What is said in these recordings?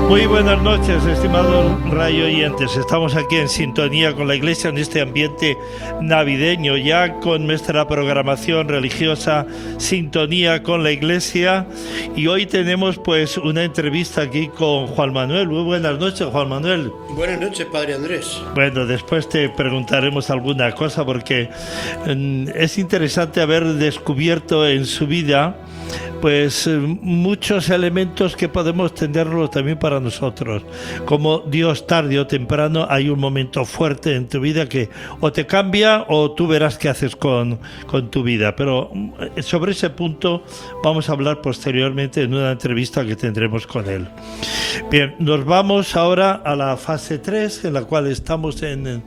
Muy buenas noches, estimados radio oyentes. Estamos aquí en sintonía con la Iglesia en este ambiente navideño, ya con nuestra programación religiosa, sintonía con la Iglesia. Y hoy tenemos pues una entrevista aquí con Juan Manuel. Muy buenas noches, Juan Manuel. Buenas noches, Padre Andrés. Bueno, después te preguntaremos alguna cosa porque es interesante haber descubierto en su vida pues muchos elementos que podemos tenerlos también para nosotros. Como Dios, tarde o temprano, hay un momento fuerte en tu vida que o te cambia o tú verás qué haces con tu vida. Pero sobre ese punto vamos a hablar posteriormente en una entrevista que tendremos con él. Bien, nos vamos ahora a la fase 3, en la cual estamos en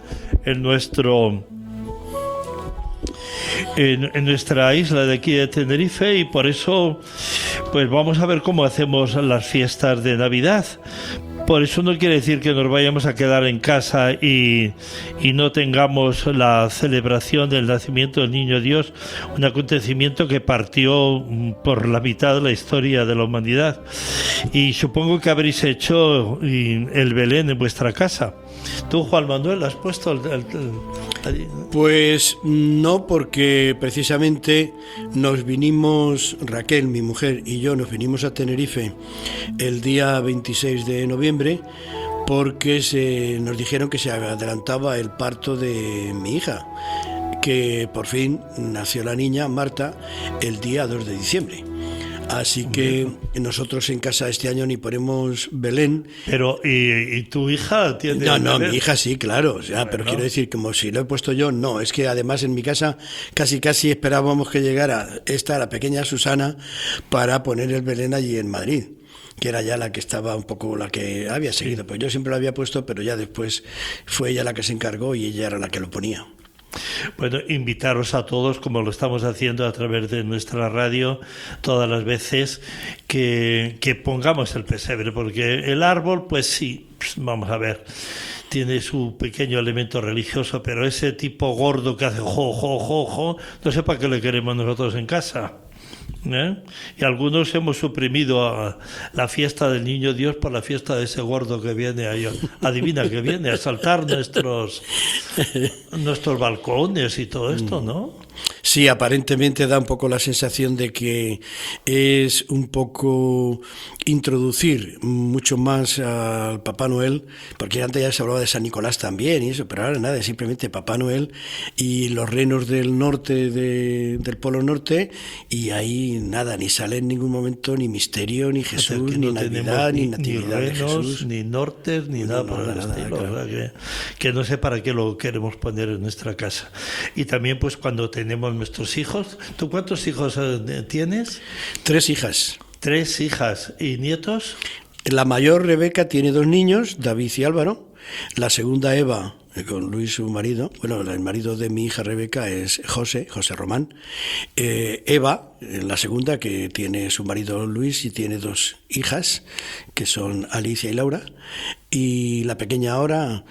nuestra isla de aquí de Tenerife, y por eso pues vamos a ver cómo hacemos las fiestas de Navidad. Por eso no quiere decir que nos vayamos a quedar en casa y no tengamos la celebración del nacimiento del Niño Dios, un acontecimiento que partió por la mitad de la historia de la humanidad. Y supongo que habréis hecho el Belén en vuestra casa. ¿Tú, Juan Manuel, has puesto Pues no, porque precisamente nos vinimos, Raquel, mi mujer, y yo nos vinimos a Tenerife el día 26 de noviembre porque nos dijeron que se adelantaba el parto de mi hija, que por fin nació la niña, Marta, el día 2 de diciembre. Así que nosotros en casa este año ni ponemos Belén. Pero, ¿y tu hija tiene? No, mi hija sí, claro. O sea, bueno, pero quiero decir, como si lo he puesto yo, no. Es que además en mi casa casi esperábamos que llegara la pequeña Susana para poner el Belén allí en Madrid, que era ya la que estaba un poco la que había seguido. Pues yo siempre lo había puesto, pero ya después fue ella la que se encargó y ella era la que lo ponía. Bueno, invitaros a todos, como lo estamos haciendo a través de nuestra radio, todas las veces que pongamos el pesebre, porque el árbol, pues sí, vamos a ver, tiene su pequeño elemento religioso, pero ese tipo gordo que hace jo, no sé para qué le queremos nosotros en casa. Y algunos hemos suprimido a la fiesta del Niño Dios por la fiesta de ese gordo que viene ahí, adivina que viene a saltar nuestros balcones y todo esto, ¿no? Sí, aparentemente da un poco la sensación de que es un poco introducir mucho más al Papá Noel, porque antes ya se hablaba de San Nicolás también y eso, pero ahora nada, es simplemente Papá Noel y los reinos del norte, del Polo Norte, y ahí nada, ni sale en ningún momento ni misterio, ni Jesús, ni Navidad, ni Natividad ni de Jesús. Ni nortes, ni nada por el estilo, claro. Que no sé para qué lo queremos poner en nuestra casa. Y también pues cuando tenemos nuestros hijos. ¿Tú cuántos hijos tienes? 3 hijas. 3 hijas. ¿Y nietos? La mayor, Rebeca, tiene 2 niños, David y Álvaro. La segunda, Eva, con Luis, su marido. Bueno, el marido de mi hija Rebeca es José Román. Eva, la segunda, que tiene su marido Luis y tiene 2 hijas, que son Alicia y Laura. Y la pequeña ahora,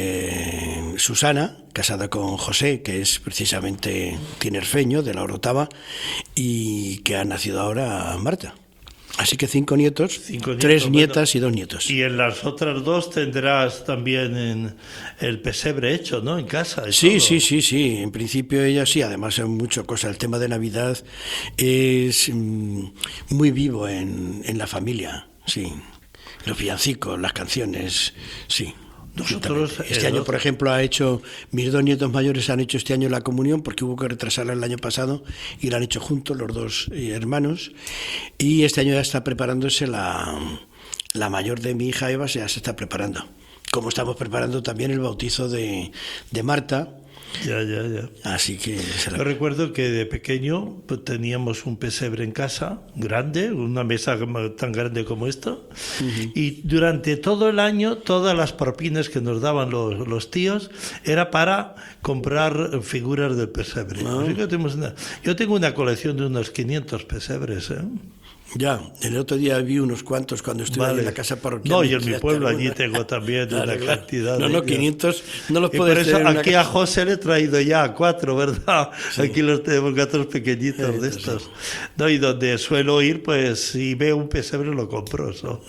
Susana, casada con José, que es precisamente tinerfeño, de la Orotava, y que ha nacido ahora Marta. Así que 5 nietos, 3 nietas y 2 nietos. Y en las otras 2 tendrás también el pesebre hecho, ¿no? En casa. Sí. En principio ella sí. Además hay muchas cosas. El tema de Navidad es muy vivo en la familia. Sí. Los villancicos, las canciones, sí. Nosotros, este año, por ejemplo, mis 2 nietos mayores han hecho este año la comunión porque hubo que retrasarla el año pasado y la han hecho juntos los 2 hermanos, y este año ya está preparándose la mayor de mi hija Eva, ya se está preparando, como estamos preparando también el bautizo de Marta. Ya. Así que yo recuerdo que de pequeño pues, teníamos un pesebre en casa, grande, una mesa tan grande como esta, y durante todo el año todas las propinas que nos daban los tíos era para comprar figuras del pesebre. Así que yo tengo una colección de unos 500 pesebres, ¿eh? Ya, el otro día vi unos cuantos cuando estuve Vale. en la casa parroquial. No, y en mi pueblo allí tengo también Claro, una claro. cantidad No, de no, ellos. 500 no los Y por puedes eso tener en una aquí casa. a José le he traído ya 4, ¿verdad? Sí. Aquí los tenemos gatos pequeñitos de estos. No, y donde suelo ir, pues si veo un pesebre lo compro. ¿So?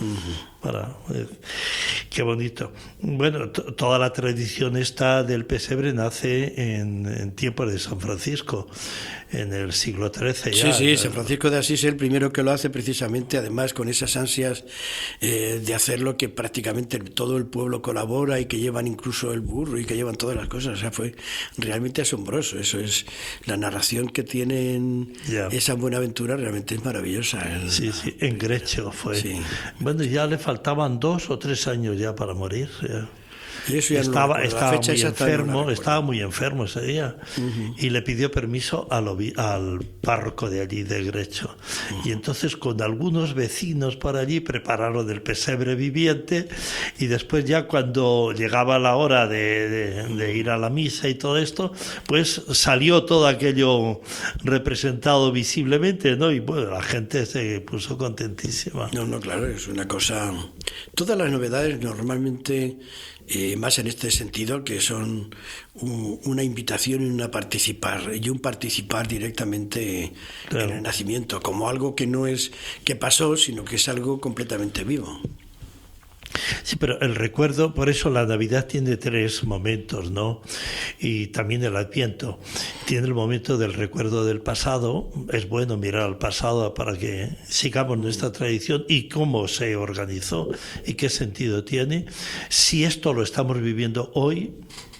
Qué bonito. Bueno, toda la tradición esta del pesebre nace en tiempos de San Francisco, en el siglo XIII ya. Sí, San Francisco de Asís es el primero que lo hace precisamente, además con esas ansias de hacerlo que prácticamente todo el pueblo colabora y que llevan incluso el burro y que llevan todas las cosas. O sea, fue realmente asombroso. Eso es la narración que tienen esa Buenaventura, realmente es maravillosa. Sí, en Grecho fue. Sí. Bueno, ya le faltaban 2 o 3 años ya para morir. Ya. Y eso ya estaba estaba muy enfermo ese día y le pidió permiso al párroco de allí de Grecho y entonces con algunos vecinos por allí prepararon el pesebre viviente y después ya cuando llegaba la hora de ir a la misa y todo esto, pues salió todo aquello representado visiblemente, ¿no? Y bueno, la gente se puso contentísima. No, claro, es una cosa... Todas las novedades normalmente... más en este sentido, que son una invitación y un participar directamente en el nacimiento, como algo que no es que pasó, sino que es algo completamente vivo. Sí, pero el recuerdo, por eso la Navidad tiene 3 momentos, ¿no? Y también el Adviento. Tiene el momento del recuerdo del pasado, es bueno mirar al pasado para que sigamos nuestra tradición y cómo se organizó y qué sentido tiene. Si esto lo estamos viviendo hoy,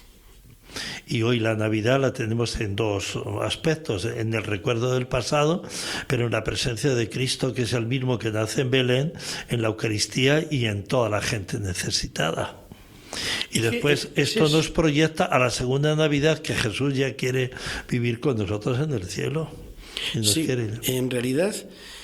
y hoy la Navidad la tenemos en 2 aspectos, en el recuerdo del pasado, pero en la presencia de Cristo, que es el mismo que nace en Belén, en la Eucaristía y en toda la gente necesitada. Y después esto nos proyecta a la segunda Navidad, que Jesús ya quiere vivir con nosotros en el cielo. En realidad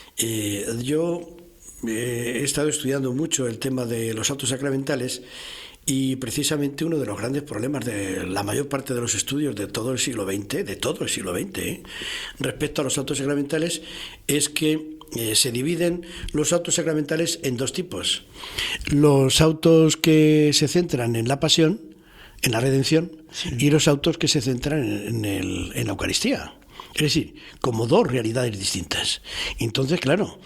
yo he estado estudiando mucho el tema de los actos sacramentales. Y precisamente uno de los grandes problemas de la mayor parte de los estudios de todo el siglo XX, respecto a los actos sacramentales, es que se dividen los actos sacramentales en 2 tipos. Los autos que se centran en la pasión, en la redención, y los autos que se centran en la Eucaristía. Es decir, como 2 realidades distintas. Entonces, claro,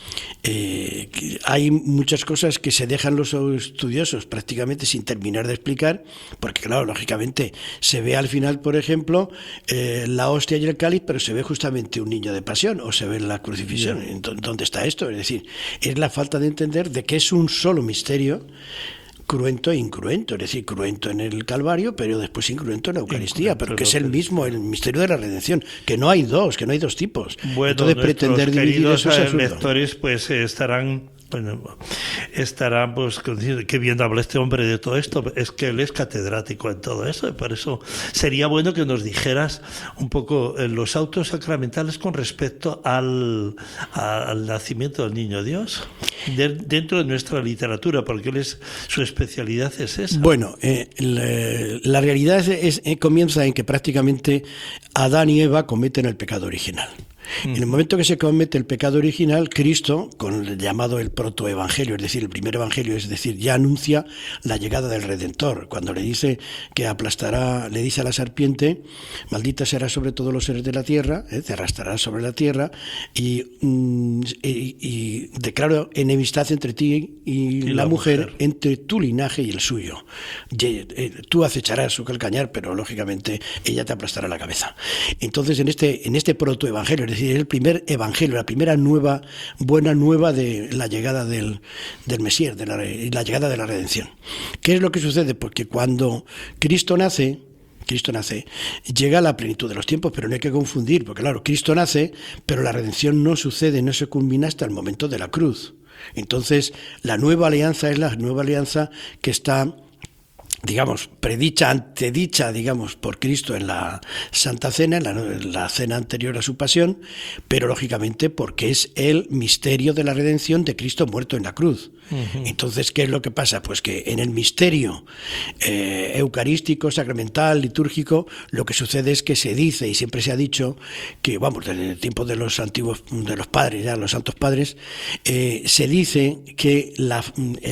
hay muchas cosas que se dejan los estudiosos prácticamente sin terminar de explicar, porque, claro, lógicamente se ve al final, por ejemplo, la hostia y el cáliz, pero se ve justamente un niño de pasión, o se ve la crucifixión. ¿Dónde está esto? Es decir, es la falta de entender de que es un solo misterio, cruento e incruento, es decir, cruento en el Calvario, pero después incruento en la Eucaristía, pero que es el mismo, el misterio de la redención, que no hay 2 tipos. Bueno, entonces pretender dividir eso es absurdo. Lectores pues estarán pues diciendo qué bien habla este hombre de todo esto, es que él es catedrático en todo eso, y por eso sería bueno que nos dijeras un poco los autos sacramentales con respecto al nacimiento del niño Dios dentro de nuestra literatura, porque su especialidad es esa. Bueno, la realidad comienza en que prácticamente Adán y Eva cometen el pecado original. En el momento que se comete el pecado original, Cristo, con el llamado el protoevangelio, es decir, el primer evangelio, es decir, ya anuncia la llegada del Redentor. Cuando le dice que le dice a la serpiente, maldita serás sobre todos los seres de la tierra, te arrastrarás sobre la tierra, y declaro enemistad entre ti y la mujer, entre tu linaje y el suyo. Tú acecharás su calcañar, pero lógicamente ella te aplastará la cabeza. Entonces, en este protoevangelio, es decir, el primer evangelio, la primera buena nueva de la llegada del Mesías, de la llegada de la redención. ¿Qué es lo que sucede? Porque cuando Cristo nace, llega a la plenitud de los tiempos, pero no hay que confundir, porque claro, Cristo nace, pero la redención no sucede, no se culmina hasta el momento de la cruz. Entonces, la nueva alianza es la nueva alianza que está digamos, antedicha, digamos, por Cristo en la Santa Cena, en la cena anterior a su pasión, pero lógicamente porque es el misterio de la redención de Cristo muerto en la cruz. Uh-huh. Entonces, ¿qué es lo que pasa? Pues que en el misterio eucarístico, sacramental, litúrgico, lo que sucede es que se dice, y siempre se ha dicho, que, vamos, en el tiempo de los antiguos, de los padres, ya los santos padres, se dice que la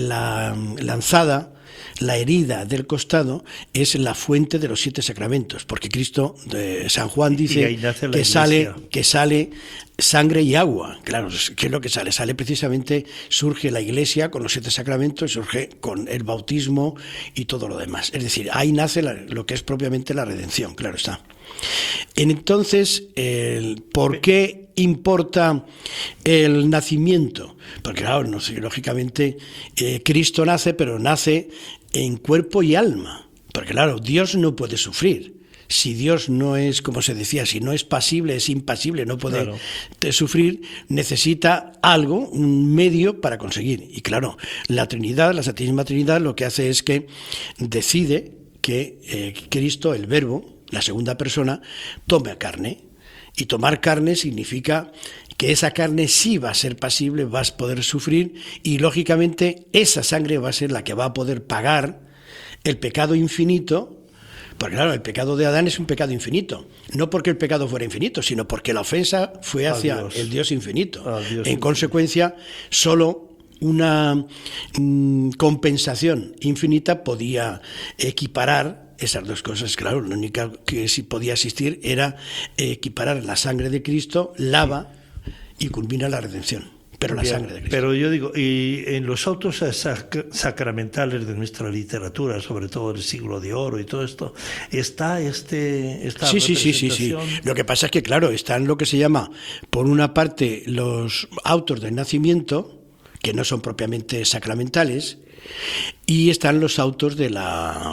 lanzada, la herida del costado, es la fuente de los 7 sacramentos, porque Cristo, San Juan dice que sale sangre y agua. Claro, ¿qué es lo que sale? Sale precisamente, surge la Iglesia con los 7 sacramentos, surge con el bautismo y todo lo demás. Es decir, ahí nace lo que es propiamente la redención, claro está. Entonces, ¿por qué importa el nacimiento? Porque claro, no sé, lógicamente Cristo nace, pero nace en cuerpo y alma. Porque claro, Dios no puede sufrir. Si Dios no es, como se decía, si no es pasible, es impasible, no puede sufrir, necesita algo, un medio para conseguir. Y claro, la Trinidad, la Santísima Trinidad, lo que hace es que decide que Cristo, el Verbo, la segunda persona, tome carne. Y tomar carne significa que esa carne sí va a ser pasible, va a poder sufrir, y lógicamente esa sangre va a ser la que va a poder pagar el pecado infinito. Porque claro, el pecado de Adán es un pecado infinito. No porque el pecado fuera infinito, sino porque la ofensa fue hacia el Dios infinito. En consecuencia, solo una compensación infinita podía equiparar esas dos cosas. Claro, lo único que sí podía existir era equiparar la sangre de Cristo, lava y culmina la redención. Pero la sangre de Cristo. Pero yo digo, y en los autos sacramentales de nuestra literatura, sobre todo el Siglo de Oro y todo esto, está esta representación. Sí. Lo que pasa es que, claro, están lo que se llama, por una parte, los autos del nacimiento, que no son propiamente sacramentales, y están los autos de la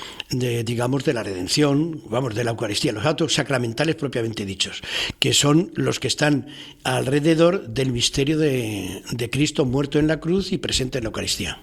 redención, de la Eucaristía, los autos sacramentales propiamente dichos, que son los que están alrededor del misterio de Cristo muerto en la cruz y presente en la Eucaristía.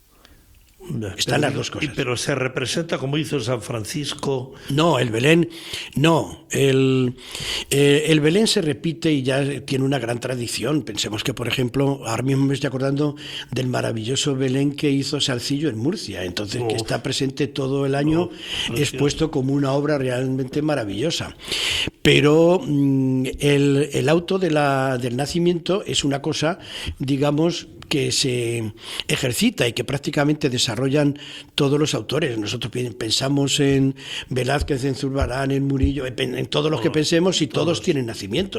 Están las dos cosas. Pero se representa como hizo San Francisco. No, el Belén, no. El Belén se repite y ya tiene una gran tradición. Pensemos que, por ejemplo, ahora mismo me estoy acordando del maravilloso Belén que hizo Salcillo en Murcia. Entonces, que está presente todo el año, expuesto como una obra realmente maravillosa. Pero el auto del nacimiento es una cosa, digamos, que se ejercita y que prácticamente desarrollan todos los autores. Nosotros pensamos en Velázquez, en Zurbarán, en Murillo, en todos los que pensemos, y todos tienen nacimiento,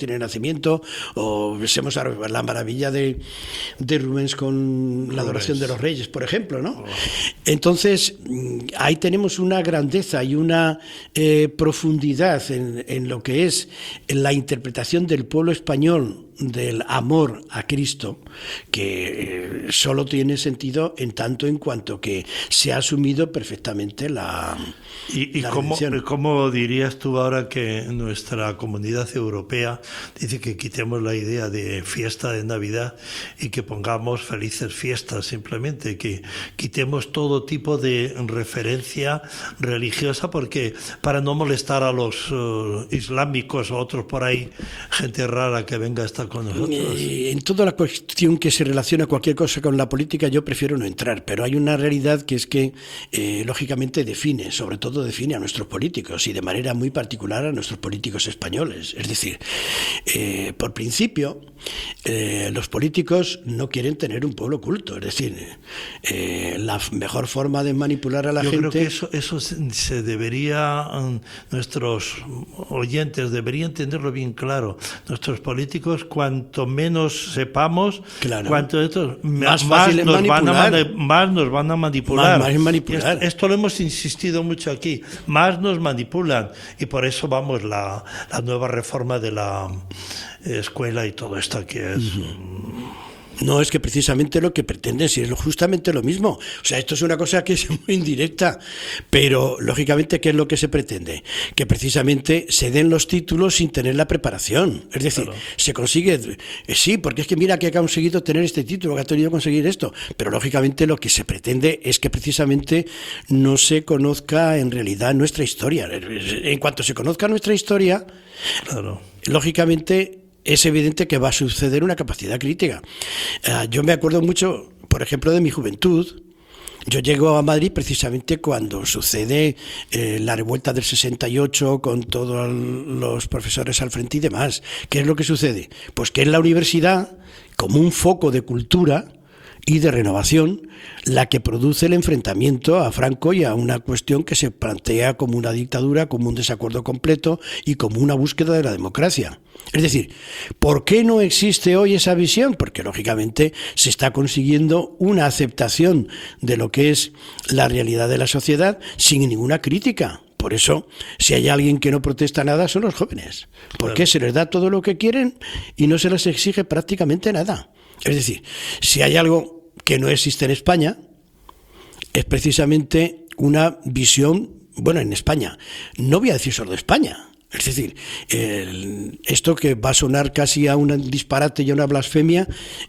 o pensemos la maravilla de Rubens con la adoración de los reyes, por ejemplo, ¿no? Entonces, ahí tenemos una grandeza y una profundidad en lo que es la interpretación del pueblo español del amor a Cristo, que solo tiene sentido en tanto en cuanto que se ha asumido perfectamente la ¿Cómo dirías tú ahora que nuestra comunidad europea dice que quitemos la idea de fiesta de Navidad y que pongamos felices fiestas, simplemente que quitemos todo tipo de referencia religiosa, porque para no molestar a los islámicos o otros por ahí, gente rara que venga a estar con nosotros? En toda la cuestión que se relaciona cualquier cosa con la política, yo prefiero no entrar, pero hay una realidad que es que lógicamente sobre todo define a nuestros políticos, y de manera muy particular a nuestros políticos españoles. Es decir, por principio, los políticos no quieren tener un pueblo culto. Es decir, la mejor forma de manipular a la gente... Yo creo que eso se debería, nuestros oyentes deberían tenerlo bien claro. Nuestros políticos, cuanto menos sepamos, cuanto más nos van a manipular. Más manipular. Esto lo hemos insistido mucho aquí. Más nos manipulan, y por eso vamos la nueva reforma de la escuela y todo esto que es No, es que precisamente lo que pretenden sí es justamente lo mismo. O sea, esto es una cosa que es muy indirecta, pero lógicamente, ¿qué es lo que se pretende? Que precisamente se den los títulos sin tener la preparación. Es decir, claro, se consigue, sí, porque es que mira que ha conseguido tener este título, que ha tenido que conseguir esto, pero lógicamente lo que se pretende es que precisamente no se conozca en realidad nuestra historia. En cuanto se conozca nuestra historia, claro, lógicamente es evidente que va a suceder una capacidad crítica. Yo me acuerdo mucho, por ejemplo, de mi juventud. Yo llego a Madrid precisamente cuando sucede la revuelta del 68 con todos los profesores al frente y demás. ¿Qué es lo que sucede? Pues que es la universidad, como un foco de cultura y de renovación, la que produce el enfrentamiento a Franco y a una cuestión que se plantea como una dictadura, como un desacuerdo completo y como una búsqueda de la democracia. Es decir, ¿por qué no existe hoy esa visión? Porque lógicamente se está consiguiendo una aceptación de lo que es la realidad de la sociedad sin ninguna crítica. Por eso, si hay alguien que no protesta nada, son los jóvenes. Porque se les da todo lo que quieren y no se les exige prácticamente nada. Es decir, si hay algo que no existe en España, es precisamente una visión, bueno, en España, no voy a decir solo de España. Es decir, esto que va a sonar casi a un disparate y a una blasfemia,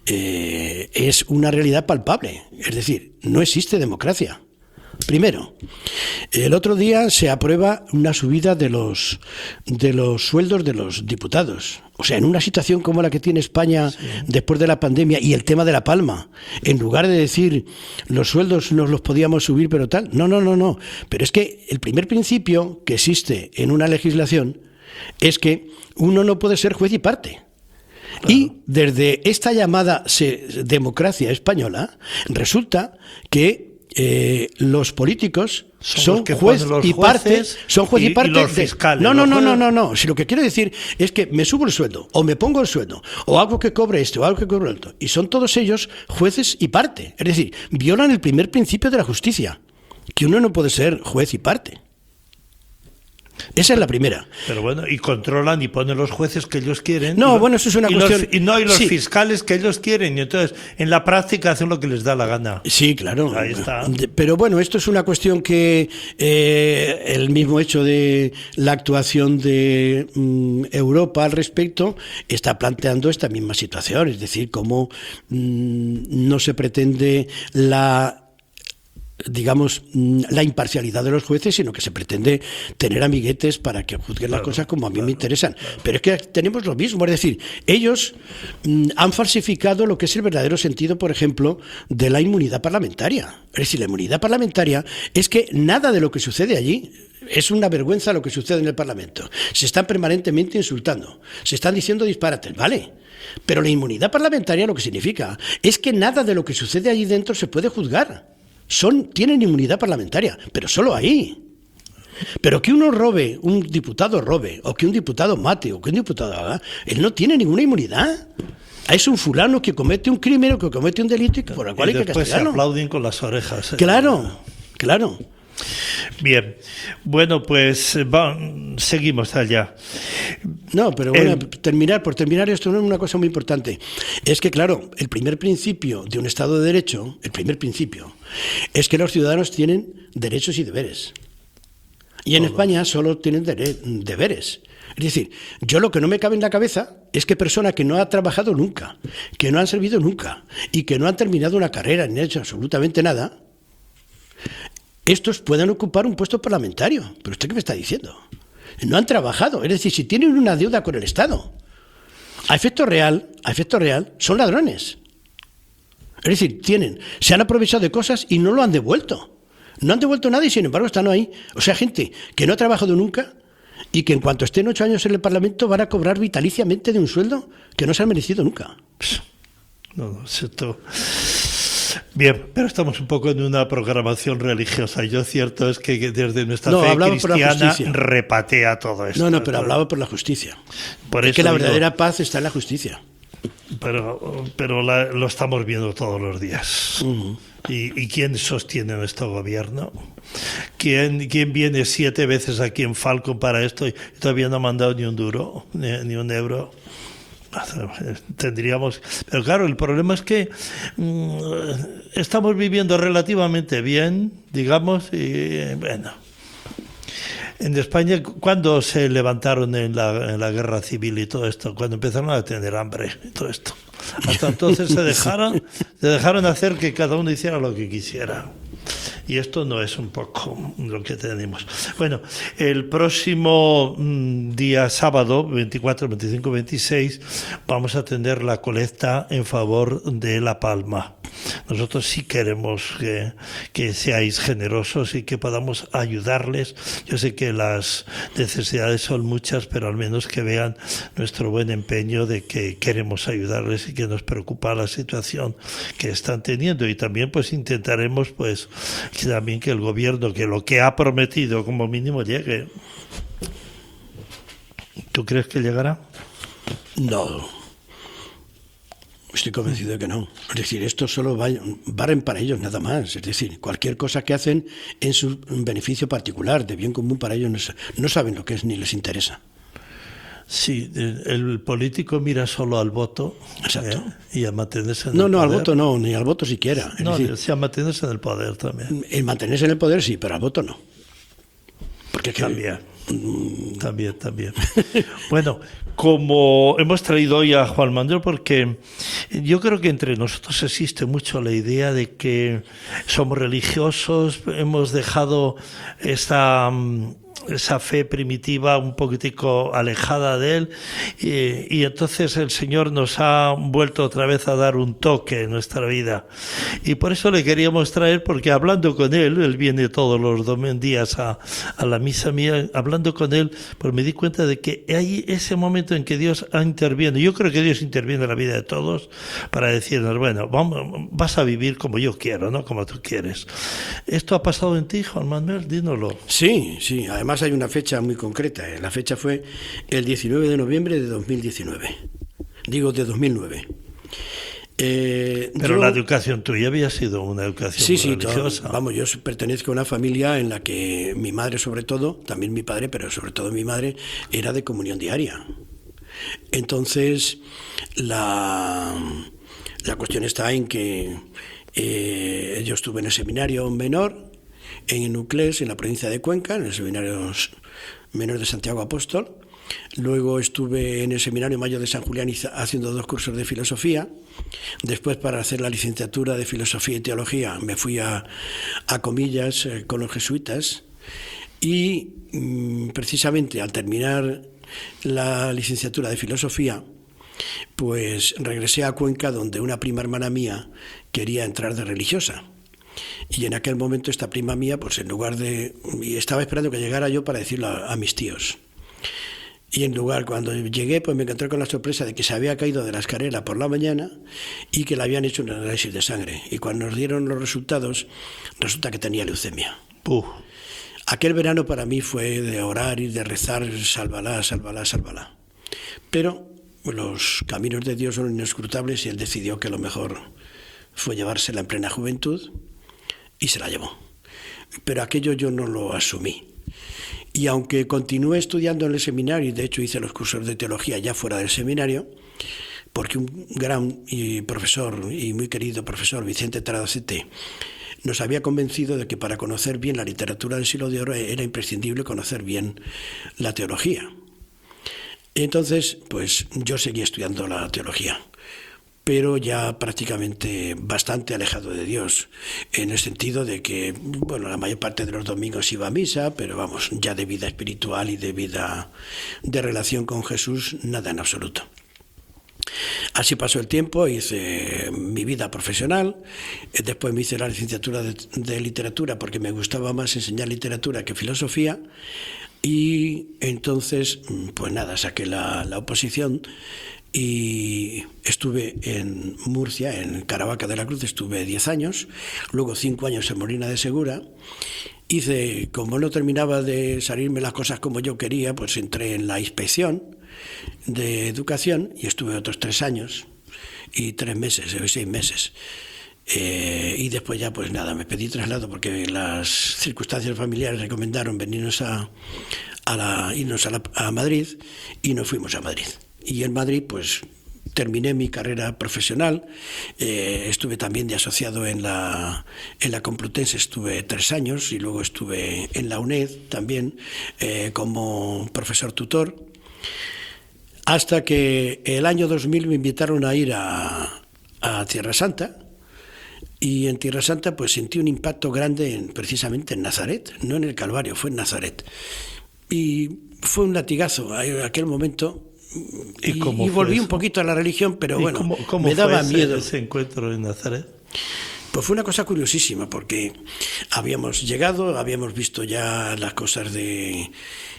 es una realidad palpable. Es decir, no existe democracia. Primero, el otro día se aprueba una subida de los sueldos de los diputados. O sea, en una situación como la que tiene España después de la pandemia y el tema de la palma, en lugar de decir los sueldos nos los podíamos subir pero tal, no. Pero es que el primer principio que existe en una legislación es que uno no puede ser juez y parte. Claro. Y desde esta llamada democracia española resulta que los políticos son juez y parte, son juez y parte y los fiscales. No. Si lo que quiero decir es que me subo el sueldo, o me pongo el sueldo, o algo que cobre esto, o algo que cobre el otro, y son todos ellos jueces y parte. Es decir, violan el primer principio de la justicia, que uno no puede ser juez y parte. Esa es la primera. Pero bueno, y controlan y ponen los jueces que ellos quieren. No, bueno, eso es una cuestión. Y los fiscales que ellos quieren. Y entonces, en la práctica hacen lo que les da la gana. Sí, claro. Ahí está. Pero bueno, esto es una cuestión que el mismo hecho de la actuación de Europa al respecto está planteando esta misma situación. Es decir, cómo no se pretende la imparcialidad de los jueces, sino que se pretende tener amiguetes para que juzguen las cosas como a mí me interesan. Pero es que tenemos lo mismo, es decir, ellos han falsificado lo que es el verdadero sentido, por ejemplo, de la inmunidad parlamentaria. Es decir, la inmunidad parlamentaria es que nada de lo que sucede allí es una vergüenza lo que sucede en el Parlamento. Se están permanentemente insultando, se están diciendo disparates, ¿vale? Pero la inmunidad parlamentaria lo que significa es que nada de lo que sucede allí dentro se puede juzgar. Tienen inmunidad parlamentaria, pero solo ahí. Pero que uno robe, un diputado robe, o que un diputado mate, o que un diputado haga, él no tiene ninguna inmunidad. Es un fulano que comete un crimen o que comete un delito y por el cual hay que castigarlo. Y después se aplauden con las orejas. Claro. Bien, bueno, pues seguimos allá. No, pero bueno, por terminar esto no es una cosa muy importante. Es que, claro, el primer principio de un Estado de Derecho, el primer principio, es que los ciudadanos tienen derechos y deberes. Y en España solo tienen deberes. Es decir, yo lo que no me cabe en la cabeza es que persona que no ha trabajado nunca, que no han servido nunca y que no han terminado una carrera ni hecho absolutamente nada, estos puedan ocupar un puesto parlamentario. ¿Pero usted qué me está diciendo? No han trabajado. Es decir, si tienen una deuda con el Estado, a efecto real, son ladrones. Es decir, se han aprovechado de cosas y no lo han devuelto. No han devuelto nada y sin embargo están ahí. O sea, gente que no ha trabajado nunca y que en cuanto estén 8 años en el Parlamento van a cobrar vitaliciamente de un sueldo que no se han merecido nunca. No, esto... Bien, pero estamos un poco en una programación religiosa. Yo cierto es que desde nuestra fe cristiana repatea todo esto. No, pero hablaba por la justicia. Es que la verdadera paz está en la justicia. Pero lo estamos viendo todos los días. Uh-huh. ¿Y quién sostiene nuestro gobierno? ¿Quién viene 7 veces aquí en Falcon para esto y todavía no ha mandado ni un duro, ni un euro? Tendríamos, pero claro, el problema es que estamos viviendo relativamente bien, digamos, y bueno. En España, ¿cuándo se levantaron en la guerra civil y todo esto? Cuando empezaron a tener hambre y todo esto. Hasta entonces se dejaron hacer que cada uno hiciera lo que quisiera. Y esto no es un poco lo que tenemos. Bueno, el próximo día sábado, 24, 25, 26, vamos a tener la colecta en favor de La Palma. Nosotros sí queremos que seáis generosos y que podamos ayudarles. Yo sé que las necesidades son muchas, pero al menos que vean nuestro buen empeño de que queremos ayudarles y que nos preocupa la situación que están teniendo. Y también pues intentaremos pues que también que el gobierno, que lo que ha prometido como mínimo llegue. ¿Tú crees que llegará? No. Estoy convencido de que no. Es decir, esto solo valen para ellos nada más. Es decir, cualquier cosa que hacen en su beneficio particular, de bien común para ellos, no saben lo que es ni les interesa. Sí, el político mira solo al voto. Exacto. Y a mantenerse en el poder. No, al voto no, ni al voto siquiera. No, sí, a mantenerse en el poder también. El mantenerse en el poder sí, pero al voto no. Porque También. Bueno, como hemos traído hoy a Juan Manuel, porque yo creo que entre nosotros existe mucho la idea de que somos religiosos, hemos dejado esa fe primitiva un poquitico alejada de él y entonces el Señor nos ha vuelto otra vez a dar un toque en nuestra vida y por eso le queríamos traer, porque hablando con él viene todos los días a la misa mía, hablando con él pues me di cuenta de que hay ese momento en que Dios ha intervenido. Yo creo que Dios interviene en la vida de todos para decirnos, bueno, vas a vivir como yo quiero, no como tú quieres. ¿Esto ha pasado en ti, Juan Manuel? Dínoslo. Sí, además hay una fecha muy concreta. La fecha fue el 19 de noviembre de 2019. Digo, de 2009. Pero la educación tuya había sido una educación religiosa. Yo pertenezco a una familia en la que mi madre sobre todo, también mi padre, pero sobre todo mi madre, era de comunión diaria. Entonces, la cuestión está en que yo estuve en el seminario menor, en Nuclés, en la provincia de Cuenca, en el seminario menor de Santiago Apóstol. Luego estuve en el seminario mayor de San Julián haciendo 2 cursos de filosofía. Después, para hacer la licenciatura de filosofía y teología, me fui a Comillas con los jesuitas y precisamente al terminar la licenciatura de filosofía, pues regresé a Cuenca, donde una prima hermana mía quería entrar de religiosa. Y en aquel momento esta prima mía, pues en lugar de... Y estaba esperando que llegara yo para decirlo a mis tíos. Y cuando llegué, pues me encontré con la sorpresa de que se había caído de la escalera por la mañana y que le habían hecho un análisis de sangre. Y cuando nos dieron los resultados, resulta que tenía leucemia. Aquel verano para mí fue de orar y de rezar, sálvala, sálvala, sálvala. Pero los caminos de Dios son inescrutables y Él decidió que lo mejor fue llevársela en plena juventud y se la llevó. Pero aquello yo no lo asumí. Y aunque continué estudiando en el seminario, y de hecho hice los cursos de teología ya fuera del seminario, porque un gran profesor y muy querido profesor, Vicente Taradacete, nos había convencido de que para conocer bien la literatura del Siglo de Oro era imprescindible conocer bien la teología. Entonces, pues yo seguí estudiando la teología, pero ya prácticamente bastante alejado de Dios, en el sentido de que, bueno, la mayor parte de los domingos iba a misa, pero vamos, ya de vida espiritual y de vida de relación con Jesús, nada en absoluto. Así pasó el tiempo, hice mi vida profesional, después me hice la licenciatura de literatura porque me gustaba más enseñar literatura que filosofía, y entonces, pues nada, saqué la oposición y estuve en Murcia, en Caravaca de la Cruz, estuve 10 años, luego 5 años en Molina de Segura. Como no terminaba de salirme las cosas como yo quería, pues entré en la inspección de educación y estuve otros 3 años y 3 meses, 6 meses. Y después ya pues nada, me pedí traslado porque las circunstancias familiares recomendaron venirnos irnos a Madrid, y nos fuimos a Madrid. Y en Madrid pues terminé mi carrera profesional, estuve también de asociado en la Complutense, estuve 3 años y luego estuve en la UNED también como profesor tutor, hasta que el año 2000 me invitaron a ir a Tierra Santa. Y en Tierra Santa pues sentí un impacto grande precisamente en Nazaret, no en el Calvario, fue en Nazaret. Y fue un latigazo en aquel momento. Y volví un poquito a la religión, pero bueno, ¿cómo me daba fue miedo. ese encuentro en Nazaret? Pues fue una cosa curiosísima, porque habíamos llegado, habíamos visto ya las cosas de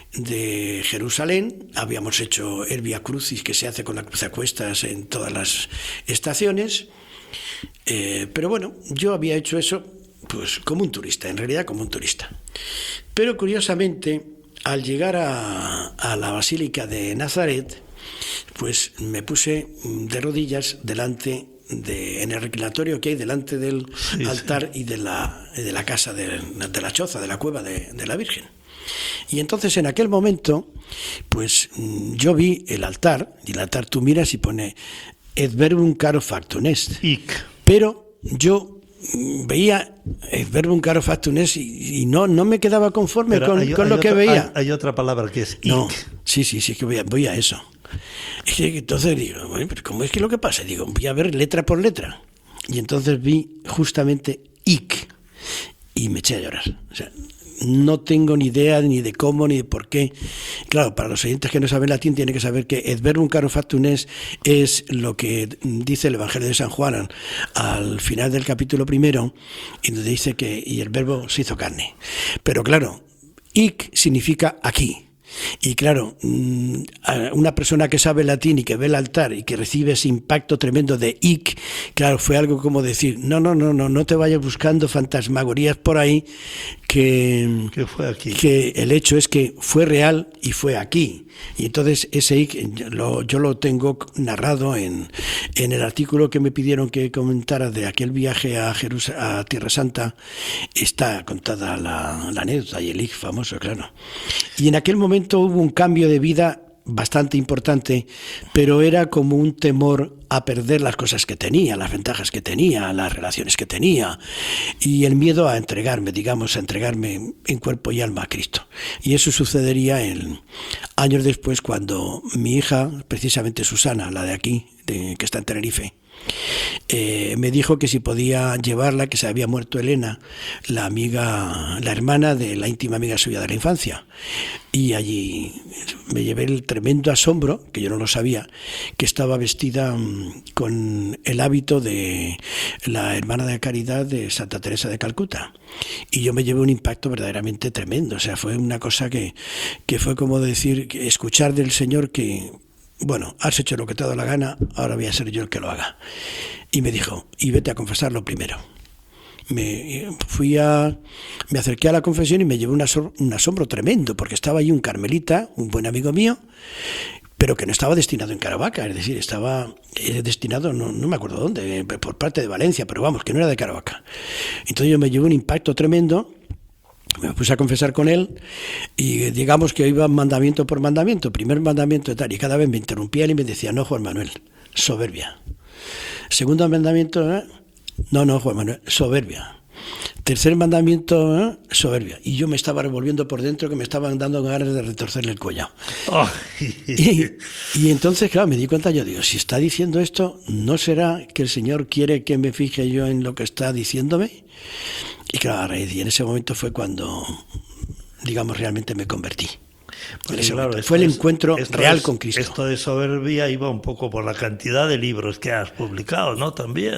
Jerusalén, habíamos hecho el Vía Crucis que se hace con la cruz a cuestas en todas las estaciones. Pero bueno, yo había hecho eso pues como un turista, en realidad como un turista. Pero curiosamente, al llegar a la Basílica de Nazaret, pues me puse de rodillas en el reclinatorio que hay delante del altar y de la casa, de la choza, de la cueva de la Virgen. Y entonces en aquel momento, pues yo vi el altar, y el altar tú miras y pone et verbum caro factum est. Pero yo veía el verbum caro factum est y no me quedaba conforme con lo que veía. Hay otra palabra que es no, sí, que voy a eso. Y entonces digo, bueno, pero ¿cómo es que lo que pasa? Digo, voy a ver letra por letra. Y entonces vi justamente ic y me eché a llorar. O sea, no tengo ni idea ni de cómo ni de por qué. Claro, para los oyentes que no saben latín, tienen que saber que et verbum caro factum est es lo que dice el Evangelio de San Juan al final del capítulo 1, y donde dice que y el verbo se hizo carne. Pero claro, ic significa aquí. Y claro, una persona que sabe latín y que ve el altar y que recibe ese impacto tremendo de ic, claro, fue algo como decir, no te vayas buscando fantasmagorías por ahí, que fue aquí. Que el hecho es que fue real y fue aquí. Y entonces ese ic yo lo tengo narrado en el artículo que me pidieron que comentara de aquel viaje a Tierra Santa. Está contada la anécdota y el ic famoso, claro. Y en aquel momento hubo un cambio de vida bastante importante, pero era como un temor a perder las cosas que tenía, las ventajas que tenía, las relaciones que tenía, y el miedo a entregarme en cuerpo y alma a Cristo. Y eso sucedería años después, cuando mi hija, precisamente Susana, la de aquí, que está en Tenerife, me dijo que si podía llevarla, que se había muerto Elena, la hermana de la íntima amiga suya de la infancia. Y allí me llevé el tremendo asombro, que yo no lo sabía, que estaba vestida con el hábito de la hermana de caridad de Santa Teresa de Calcuta. Y yo me llevé un impacto verdaderamente tremendo. O sea, fue una cosa que fue como decir, escuchar del Señor que, bueno, has hecho lo que te ha dado la gana, ahora voy a ser yo el que lo haga. Y me dijo, y vete a confesarlo primero. Me acerqué a la confesión y me llevé un asombro tremendo, porque estaba allí un carmelita, un buen amigo mío, pero que no estaba destinado en Caravaca, es decir, estaba destinado, no me acuerdo dónde, por parte de Valencia, pero vamos, que no era de Caravaca. Entonces yo me llevé un impacto tremendo. Me puse a confesar con él y digamos que iba mandamiento por mandamiento, primer mandamiento y tal, y cada vez me interrumpía él y me decía, no, Juan Manuel, soberbia. Segundo mandamiento, no, Juan Manuel, soberbia. Tercer mandamiento, soberbia. Y yo me estaba revolviendo por dentro, que me estaban dando ganas de retorcerle el cuello. Oh. Y entonces, claro, me di cuenta, yo digo, si está diciendo esto, ¿no será que el Señor quiere que me fije yo en lo que está diciéndome? Y claro, y en ese momento fue cuando, digamos, realmente me convertí. Claro, fue el encuentro real con Cristo. Esto de soberbia iba un poco por la cantidad de libros que has publicado, ¿no? También.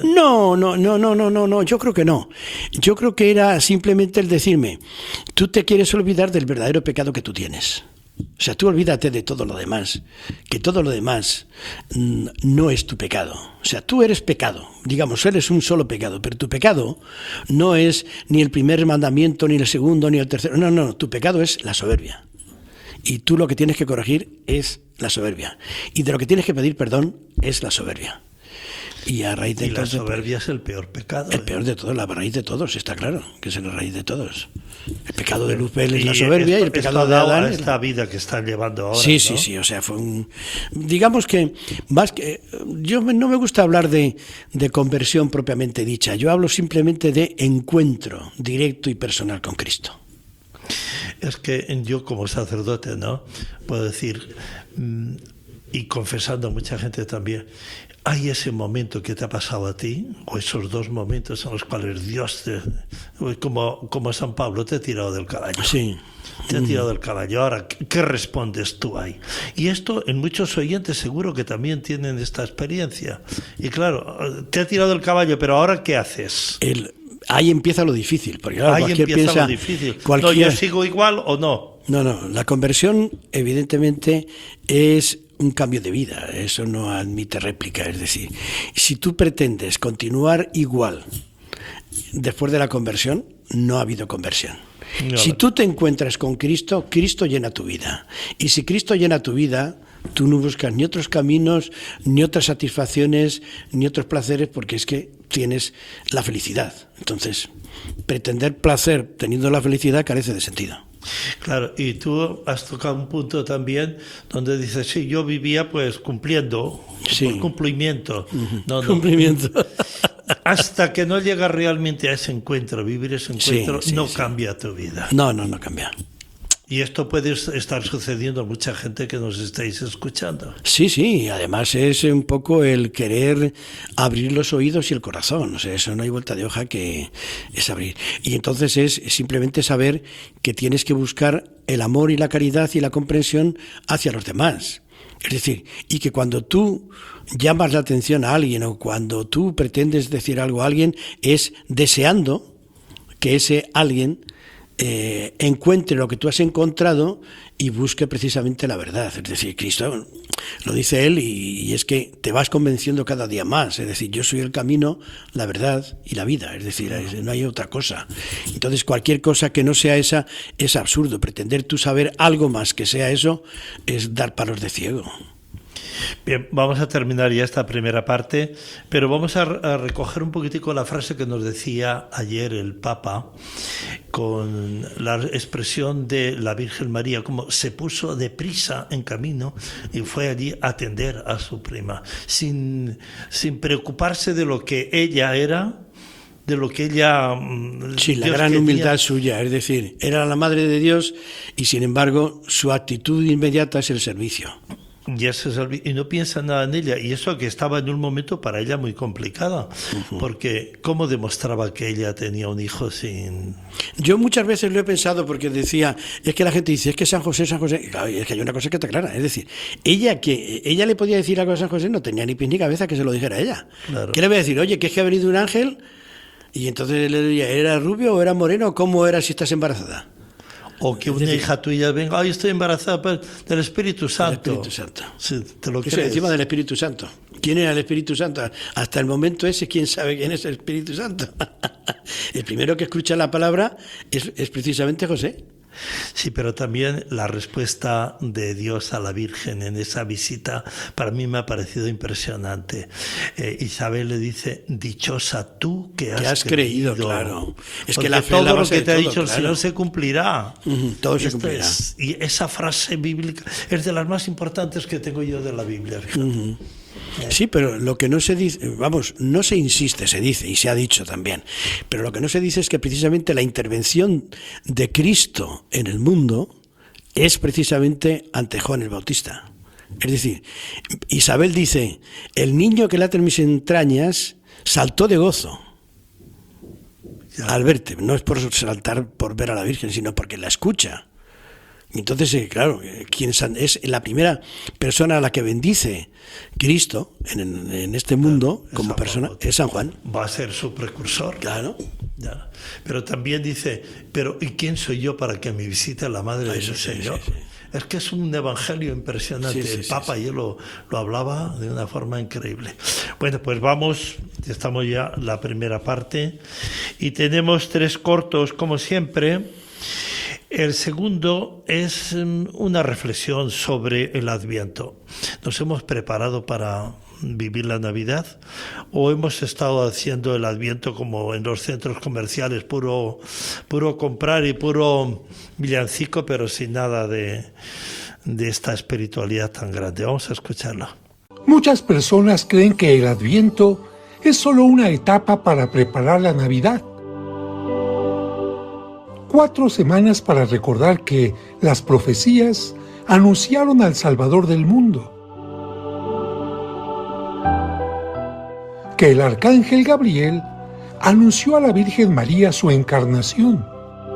No, yo creo que no. Yo creo que era simplemente el decirme, tú te quieres olvidar del verdadero pecado que tú tienes. O sea, tú olvídate de todo lo demás, que todo lo demás no es tu pecado. O sea, tú eres pecado, digamos, eres un solo pecado, pero tu pecado no es ni el primer mandamiento, ni el segundo, ni el tercero. No, tu pecado es la soberbia. Y tú lo que tienes que corregir es la soberbia. Y de lo que tienes que pedir perdón es la soberbia. Y a raíz de Y la entonces, soberbia es el peor pecado. el peor de todos, la raíz de todos, está claro, que es la raíz de todos. El pecado de Luzbel es la soberbia y el pecado de Adán es esta vida que están llevando ahora. Sí, ¿no? sí, sí, o sea, fue un... Digamos que, más que... no me gusta hablar de conversión propiamente dicha, yo hablo simplemente de encuentro directo y personal con Cristo. Es que yo como sacerdote, ¿no? Puedo decir, y confesando a mucha gente también, hay ese momento que te ha pasado a ti, o esos dos momentos en los cuales Dios, como San Pablo, te ha tirado del caballo. Sí. Te ha tirado del caballo. Ahora, ¿qué respondes tú ahí? Y esto en muchos oyentes seguro que también tienen esta experiencia. Y claro, te ha tirado del caballo, pero ahora ¿qué haces? Ahí empieza lo difícil, porque claro, Ahí cualquier empieza piensa, lo difícil. cualquier... No, yo sigo igual o no. No, la conversión evidentemente es un cambio de vida, eso no admite réplica, es decir, si tú pretendes continuar igual después de la conversión, no ha habido conversión. No, si tú te encuentras con Cristo, Cristo llena tu vida, y si Cristo llena tu vida, tú no buscas ni otros caminos, ni otras satisfacciones, ni otros placeres, porque es que tienes la felicidad. Entonces, pretender placer teniendo la felicidad carece de sentido. Claro, y tú has tocado un punto también donde dices, sí, yo vivía pues cumpliendo, Sí. por cumplimiento. No, Cumplimiento. Hasta que no llegas realmente a ese encuentro, vivir ese encuentro, Sí, no sí. cambia tu vida. No cambia. Y esto puede estar sucediendo a mucha gente que nos estáis escuchando. Sí, además es un poco el querer abrir los oídos y el corazón, o sea, eso no hay vuelta de hoja que es abrir. Y entonces es simplemente saber que tienes que buscar el amor y la caridad y la comprensión hacia los demás. Es decir, y que cuando tú llamas la atención a alguien o cuando tú pretendes decir algo a alguien, es deseando que ese alguien encuentre lo que tú has encontrado y busque precisamente la verdad. Es decir, Cristo lo dice él y es que te vas convenciendo cada día más. Es decir, yo soy el camino, la verdad y la vida. Es decir, no hay otra cosa. Entonces, cualquier cosa que no sea esa es absurdo. Pretender tú saber algo más que sea eso es dar palos de ciego. Bien, vamos a terminar ya esta primera parte, pero vamos a recoger un poquitico la frase que nos decía ayer el Papa con la expresión de la Virgen María, como se puso deprisa en camino y fue allí a atender a su prima, sin preocuparse de lo que ella era, de lo que ella... Sí, la Dios gran quería. humildad suya, es decir, era la madre de Dios y sin embargo su actitud inmediata es el servicio. Y no piensa nada en ella, y eso que estaba en un momento para ella muy complicado, porque ¿cómo demostraba que ella tenía un hijo sin...? Yo muchas veces lo he pensado porque decía, es que la gente dice, es que San José, y claro, es que hay una cosa que está clara, es decir, ella le podía decir algo a San José, no tenía ni pies ni cabeza que se lo dijera a ella. Claro. ¿Qué le voy a decir? Oye, que es que ha venido un ángel, y entonces le diría, ¿era rubio o era moreno? ¿Cómo era si estás embarazada? O que una hija tuya venga, ay, estoy embarazada del Espíritu Santo. Del Espíritu Santo. Sí, te lo Eso crees. encima del Espíritu Santo. ¿Quién era el Espíritu Santo? Hasta el momento ese, ¿quién sabe quién es el Espíritu Santo? El primero que escucha la palabra es precisamente José. Sí, pero también la respuesta de Dios a la Virgen en esa visita para mí me ha parecido impresionante. Isabel le dice, dichosa tú que has creído, claro. Es porque que la fe es la todo lo base que de te ha todo, dicho el claro. Señor se cumplirá. Todo se Esto cumplirá. y esa frase bíblica es de las más importantes que tengo yo de la Biblia. Fíjate. Sí, pero lo que no se dice, no se insiste, se dice y se ha dicho también, pero lo que no se dice es que precisamente la intervención de Cristo en el mundo es precisamente ante Juan el Bautista. Es decir, Isabel dice, el niño que late en mis entrañas saltó de gozo al verte. No es por saltar por ver a la Virgen, sino porque la escucha. Y entonces, claro, quien es la primera persona a la que bendice Cristo en este mundo como San persona Juan. es San Juan. Va a ser su precursor. Claro. Ya. Pero también dice, pero ¿y quién soy yo para que me visite la madre de mi Señor? Sí. Es que es un evangelio impresionante. Sí, El Papa ayer lo hablaba de una forma increíble. Bueno, pues vamos, estamos ya en la primera parte y tenemos 3 cortos como siempre. El segundo es una reflexión sobre el Adviento. Nos hemos preparado para vivir la Navidad, o hemos estado haciendo el Adviento como en los centros comerciales, puro comprar y puro villancico, pero sin nada de esta espiritualidad tan grande. Vamos a escucharla. Muchas personas creen que el Adviento es solo una etapa para preparar la Navidad. 4 semanas para recordar que las profecías anunciaron al Salvador del mundo, que el arcángel Gabriel anunció a la Virgen María su encarnación,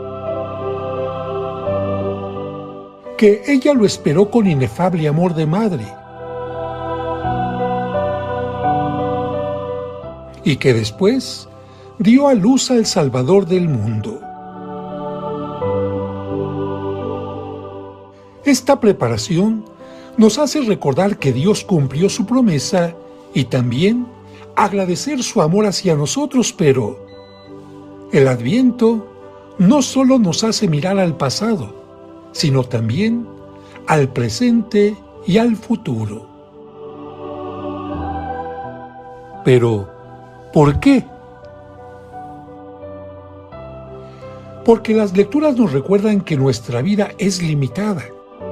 que ella lo esperó con inefable amor de madre, y que después dio a luz al Salvador del mundo. Esta preparación nos hace recordar que Dios cumplió su promesa y también agradecer su amor hacia nosotros, pero el Adviento no solo nos hace mirar al pasado, sino también al presente y al futuro. Pero, ¿por qué? Porque las lecturas nos recuerdan que nuestra vida es limitada.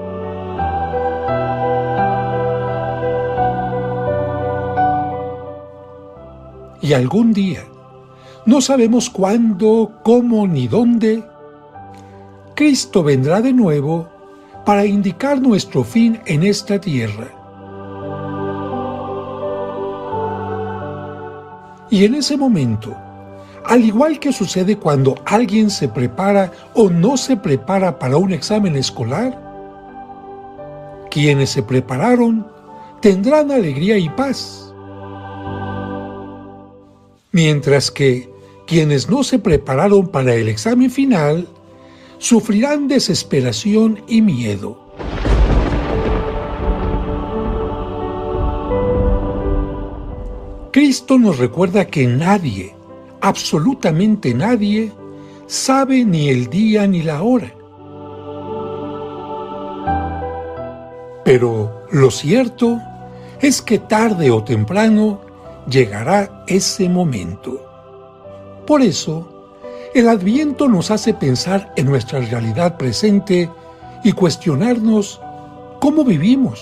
Y algún día, no sabemos cuándo, cómo ni dónde, Cristo vendrá de nuevo para indicar nuestro fin en esta tierra. Y en ese momento, al igual que sucede cuando alguien se prepara o no se prepara para un examen escolar, quienes se prepararon tendrán alegría y paz, mientras que quienes no se prepararon para el examen final sufrirán desesperación y miedo. Cristo nos recuerda que nadie, absolutamente nadie, sabe ni el día ni la hora. Pero lo cierto es que tarde o temprano llegará ese momento. Por eso, el Adviento nos hace pensar en nuestra realidad presente y cuestionarnos cómo vivimos,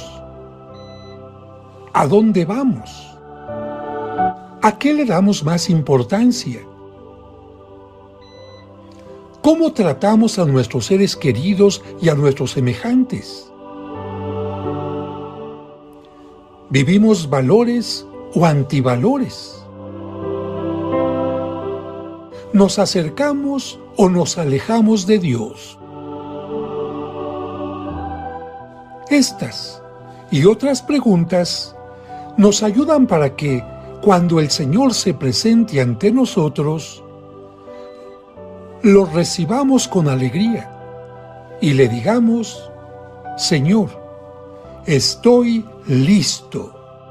a dónde vamos, a qué le damos más importancia, cómo tratamos a nuestros seres queridos y a nuestros semejantes. ¿Vivimos valores o antivalores? ¿Nos acercamos o nos alejamos de Dios? Estas y otras preguntas nos ayudan para que, cuando el Señor se presente ante nosotros, lo recibamos con alegría y le digamos: Señor, estoy listo.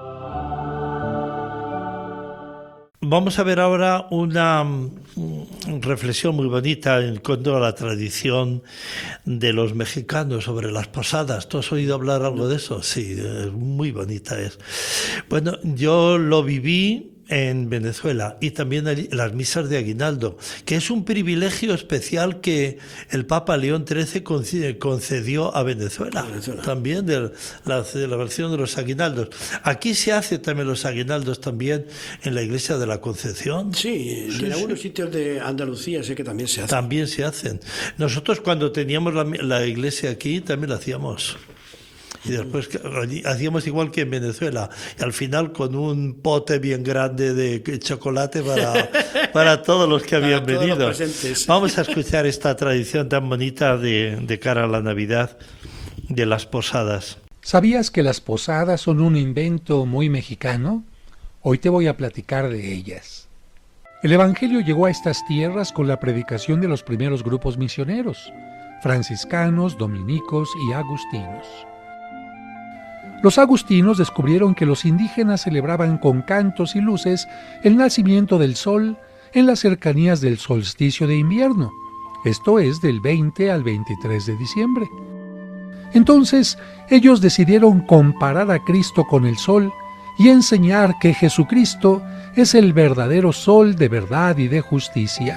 Vamos a ver ahora una reflexión muy bonita en cuanto a la tradición de los mexicanos sobre las posadas. ¿Tú has oído hablar algo de eso? Sí, muy bonita es. Bueno, yo lo viví en Venezuela y también las misas de aguinaldo, que es un privilegio especial que el Papa León XIII concedió a Venezuela. También de la celebración de los aguinaldos. Aquí se hace también los aguinaldos también en la iglesia de la Concepción. Sí, en algunos sitios de Andalucía sé que también se hacen. También se hacen. Nosotros cuando teníamos la iglesia aquí también lo hacíamos. Y después hacíamos igual que en Venezuela, y al final con un pote bien grande de chocolate para todos los que habían venido. Vamos a escuchar esta tradición tan bonita de cara a la Navidad, de las posadas. ¿Sabías que las posadas son un invento muy mexicano? Hoy te voy a platicar de ellas. El Evangelio llegó a estas tierras con la predicación de los primeros grupos misioneros, franciscanos, dominicos y agustinos. Los agustinos descubrieron que los indígenas celebraban con cantos y luces el nacimiento del sol en las cercanías del solsticio de invierno, esto es del 20 al 23 de diciembre. Entonces, ellos decidieron comparar a Cristo con el sol y enseñar que Jesucristo es el verdadero sol de verdad y de justicia.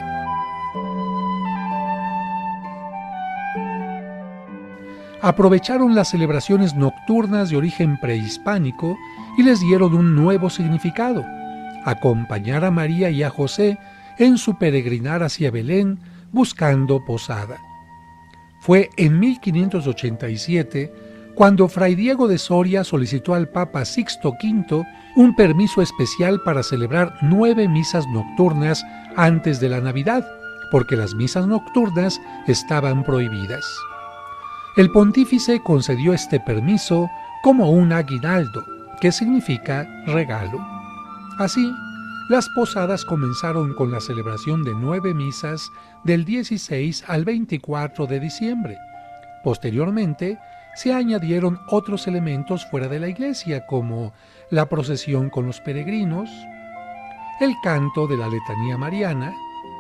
Aprovecharon las celebraciones nocturnas de origen prehispánico y les dieron un nuevo significado: acompañar a María y a José en su peregrinar hacia Belén buscando posada. Fue en 1587 cuando Fray Diego de Soria solicitó al Papa Sixto V un permiso especial para celebrar 9 misas nocturnas antes de la Navidad, porque las misas nocturnas estaban prohibidas. El pontífice concedió este permiso como un aguinaldo, que significa regalo. Así, las posadas comenzaron con la celebración de 9 misas del 16 al 24 de diciembre. Posteriormente, se añadieron otros elementos fuera de la iglesia, como la procesión con los peregrinos, el canto de la letanía mariana,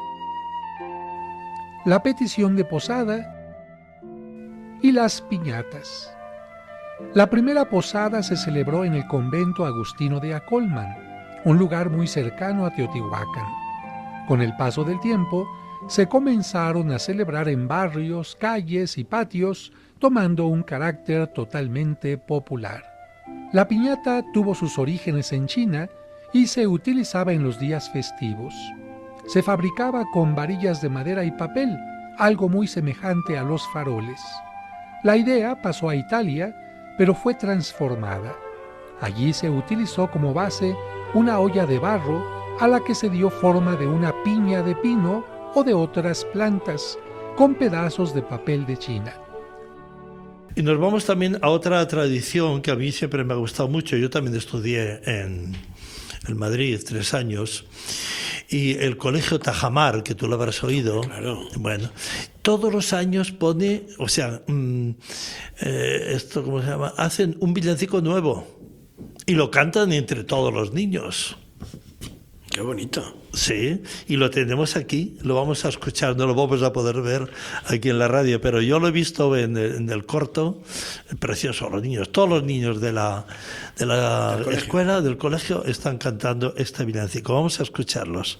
la petición de posada y las piñatas. La primera posada se celebró en el convento agustino de Acolman, un lugar muy cercano a Teotihuacán. Con el paso del tiempo, se comenzaron a celebrar en barrios, calles y patios, tomando un carácter totalmente popular. La piñata tuvo sus orígenes en China y se utilizaba en los días festivos. Se fabricaba con varillas de madera y papel, algo muy semejante a los faroles. La idea pasó a Italia, pero fue transformada. Allí se utilizó como base una olla de barro a la que se dio forma de una piña de pino o de otras plantas, con pedazos de papel de China. Y nos vamos también a otra tradición que a mí siempre me ha gustado mucho. Yo también estudié en Madrid 3 años, y el colegio Tajamar, que tú lo habrás oído, claro. Bueno, todos los años pone, o sea, esto, ¿cómo se llama? Hacen un villancico nuevo y lo cantan entre todos los niños. Qué bonito. Sí, y lo tenemos aquí, lo vamos a escuchar, no lo vamos a poder ver aquí en la radio, pero yo lo he visto en el corto, precioso, los niños, todos los niños de la escuela, del colegio, están cantando este villancico. Vamos a escucharlos.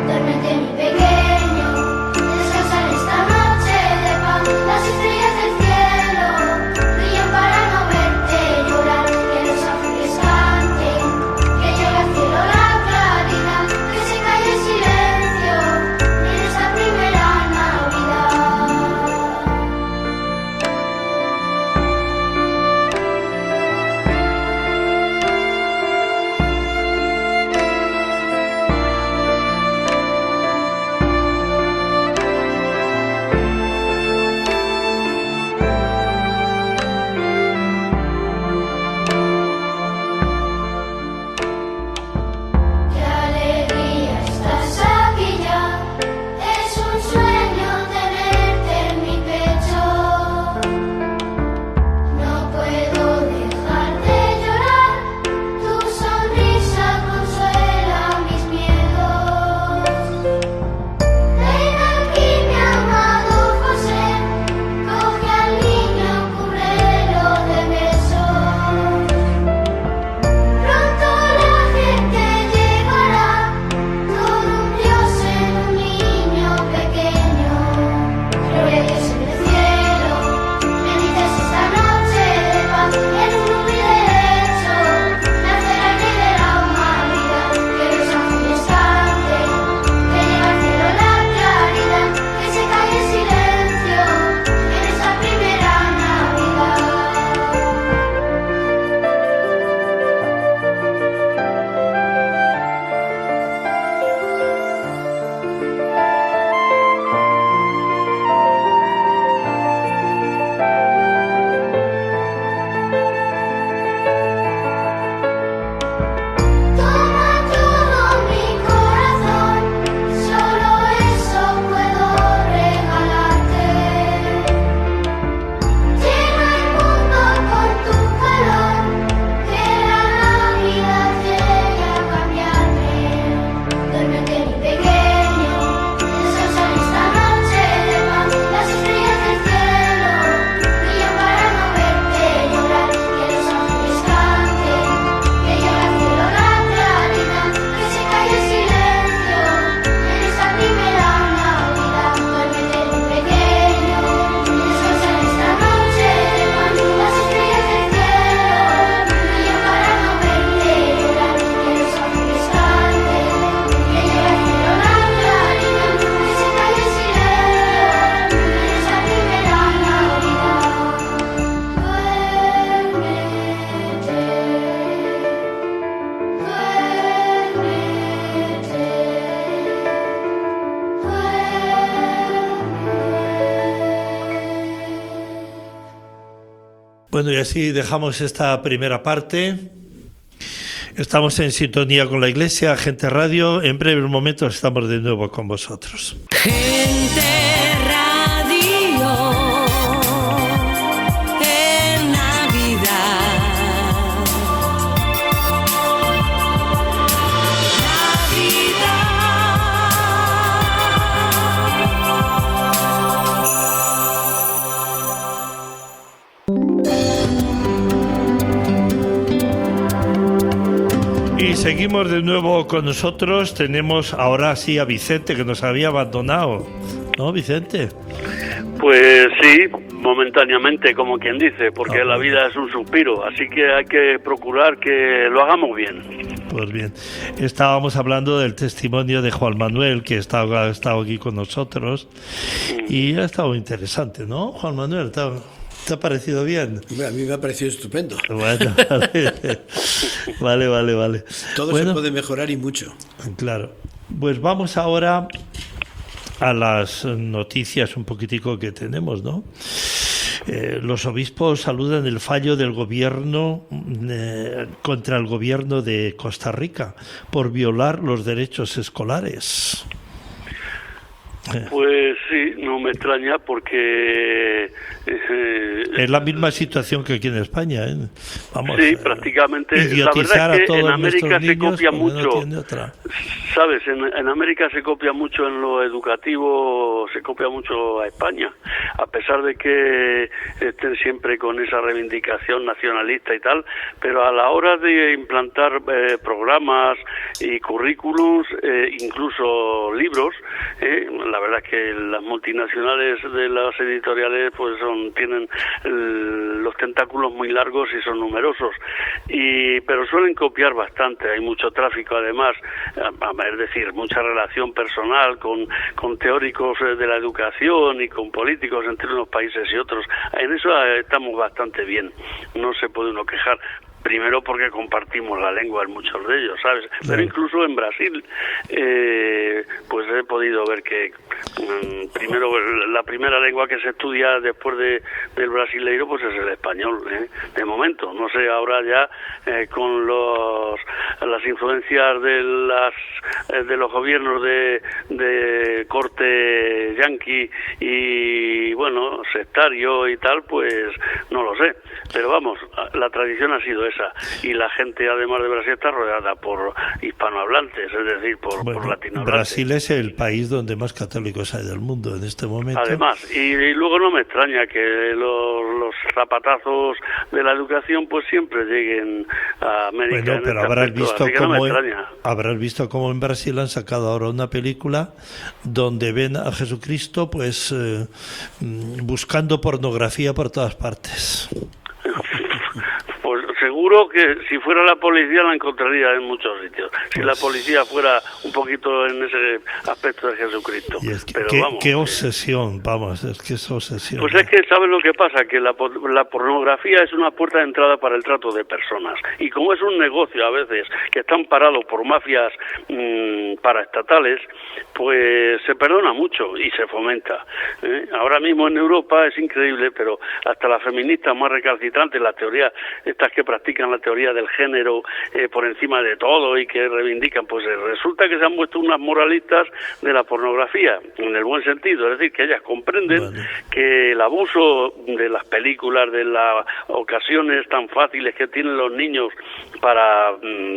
Duérmete mi pequeño, descansa en esta noche de paz, las estrellas del cielo. Bueno, y así dejamos esta primera parte. Estamos en sintonía con la Iglesia, Gente Radio. En breves momentos estamos de nuevo con vosotros. Gente Radio en Navidad. Y seguimos de nuevo con nosotros. Tenemos ahora sí a Vicente, que nos había abandonado. ¿No, Vicente? Pues sí, momentáneamente, como quien dice, porque la vida es un suspiro, así que hay que procurar que lo hagamos bien. Pues bien, estábamos hablando del testimonio de Juan Manuel, que ha estado aquí con nosotros, y ha estado interesante, ¿no, Juan Manuel? ¿Te ha parecido bien? A mí me ha parecido estupendo. Bueno, vale. Todo se puede mejorar y mucho. Claro. Pues vamos ahora a las noticias un poquitico que tenemos, ¿no? Los obispos saludan el fallo del gobierno contra el gobierno de Costa Rica por violar los derechos escolares. Pues sí, no me extraña porque... es la misma situación que aquí en España, ¿eh? Vamos, sí, prácticamente. Idiotizar la verdad es que a todos en América se copia mucho, no ¿sabes? En América se copia mucho en lo educativo, se copia mucho a España, a pesar de que estén siempre con esa reivindicación nacionalista y tal, pero a la hora de implantar programas y currículums, incluso libros, la verdad es que las multinacionales de las editoriales pues tienen los tentáculos muy largos y son numerosos, pero suelen copiar bastante. Hay mucho tráfico además, es decir, mucha relación personal con teóricos de la educación y con políticos entre unos países y otros. En eso estamos bastante bien, no se puede uno quejar. Primero porque compartimos la lengua en muchos de ellos, ¿sabes? Sí. Pero incluso en Brasil, pues he podido ver que primero la primera lengua que se estudia después del brasileiro pues es el español, de momento. No sé, ahora ya con las influencias de los gobiernos de corte yanqui y bueno, sectario y tal, pues no lo sé. Pero vamos, la tradición ha sido esa. Y la gente, además de Brasil, está rodeada por hispanohablantes, es decir, por latinohablantes. Brasil es el país donde más católicos hay del mundo en este momento. Además, y luego no me extraña que los zapatazos de la educación pues siempre lleguen a América. Bueno, pero habrás visto cómo en Brasil han sacado ahora una película donde ven a Jesucristo pues buscando pornografía por todas partes. Pues seguro que si fuera la policía la encontraría en muchos sitios. Si la policía fuera un poquito en ese aspecto de Jesucristo. Y es que, pero qué obsesión, vamos, es que es obsesión. Pues es que, ¿sabes lo que pasa? Que la pornografía es una puerta de entrada para el trato de personas. Y como es un negocio a veces que está amparado por mafias paraestatales, pues se perdona mucho y se fomenta. Ahora mismo en Europa es increíble, pero hasta las feministas más recalcitrantes, las teorías estas que practican la teoría del género por encima de todo y que reivindican, pues resulta que se han vuelto unas moralistas de la pornografía, en el buen sentido, es decir, que ellas comprenden que el abuso de las películas, de las ocasiones tan fáciles que tienen los niños para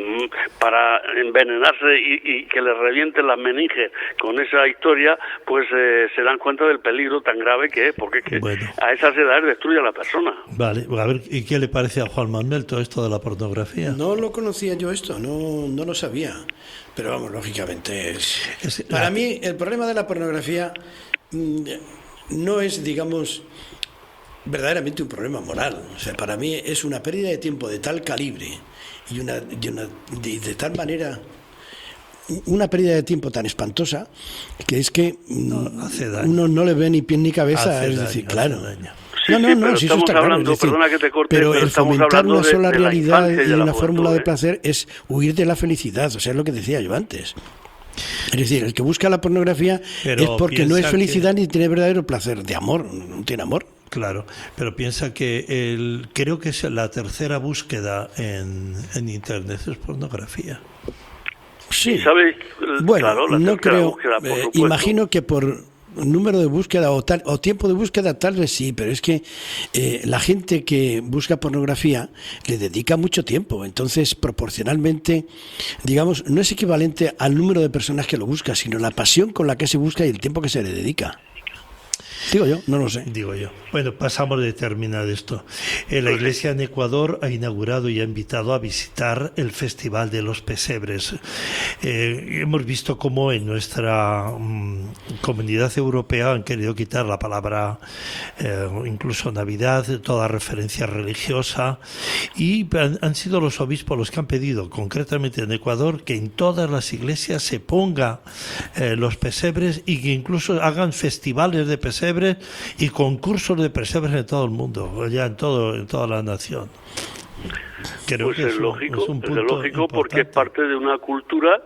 envenenarse y que les revienten las meninges con esa historia, pues se dan cuenta del peligro tan grave que es, porque es que a esas edades destruye a la persona. Vale, a ver, ¿y qué le parece a Juan Manuel todo esto de la pornografía? No lo conocía yo esto, no lo sabía. Pero vamos, lógicamente para mí el problema de la pornografía no es, digamos, verdaderamente un problema moral. O sea, para mí es una pérdida de tiempo de tal calibre y de tal manera, una pérdida de tiempo tan espantosa que es que uno no le ve ni pie ni cabeza, es decir, claro. No, si eso está claro. Es decir, perdona que te corte, pero el fomentar una sola realidad y una fórmula de juventud, placer es huir de la felicidad, o sea, es lo que decía yo antes. Es decir, el que busca la pornografía es porque no es felicidad ni tiene verdadero placer de amor, no tiene amor. Claro, pero piensa que creo que es la tercera búsqueda en Internet, es pornografía. Sí. ¿Sabes? Bueno, Claro, la no tercera creo. búsqueda, por supuesto. Imagino que por número de búsqueda o tiempo de búsqueda tal vez sí, pero es que la gente que busca pornografía le dedica mucho tiempo, entonces proporcionalmente, digamos, no es equivalente al número de personas que lo busca, sino la pasión con la que se busca y el tiempo que se le dedica. Digo yo, no lo sé. Digo yo. Bueno, pasamos de terminar esto. La Iglesia en Ecuador ha inaugurado y ha invitado a visitar el Festival de los Pesebres. Hemos visto cómo en nuestra comunidad europea han querido quitar la palabra, incluso Navidad, toda referencia religiosa, y han sido los obispos los que han pedido, concretamente en Ecuador, que en todas las iglesias se ponga los pesebres y que incluso hagan festivales de pesebres y concursos de pesebres en todo el mundo, ya en toda la nación. Creo Pues que es lógico, es un punto lógico porque es importante. parte de una cultura,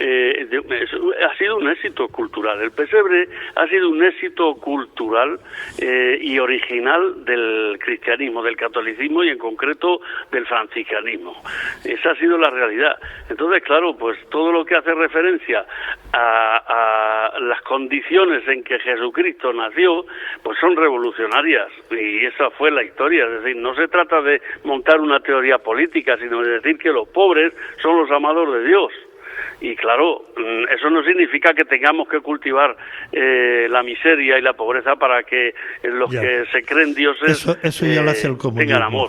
ha sido un éxito cultural. El pesebre ha sido un éxito cultural y original del cristianismo, del catolicismo y en concreto del franciscanismo. Esa ha sido la realidad. Entonces, claro, pues todo lo que hace referencia a las condiciones en que Jesucristo nació, pues son revolucionarias y esa fue la historia. Es decir, no se trata de montar una teoría política, sino de decir que los pobres son los amados de Dios. Y claro, eso no significa que tengamos que cultivar la miseria y la pobreza para que los que se creen dioses eso ya lo hace el comunismo. tengan amor.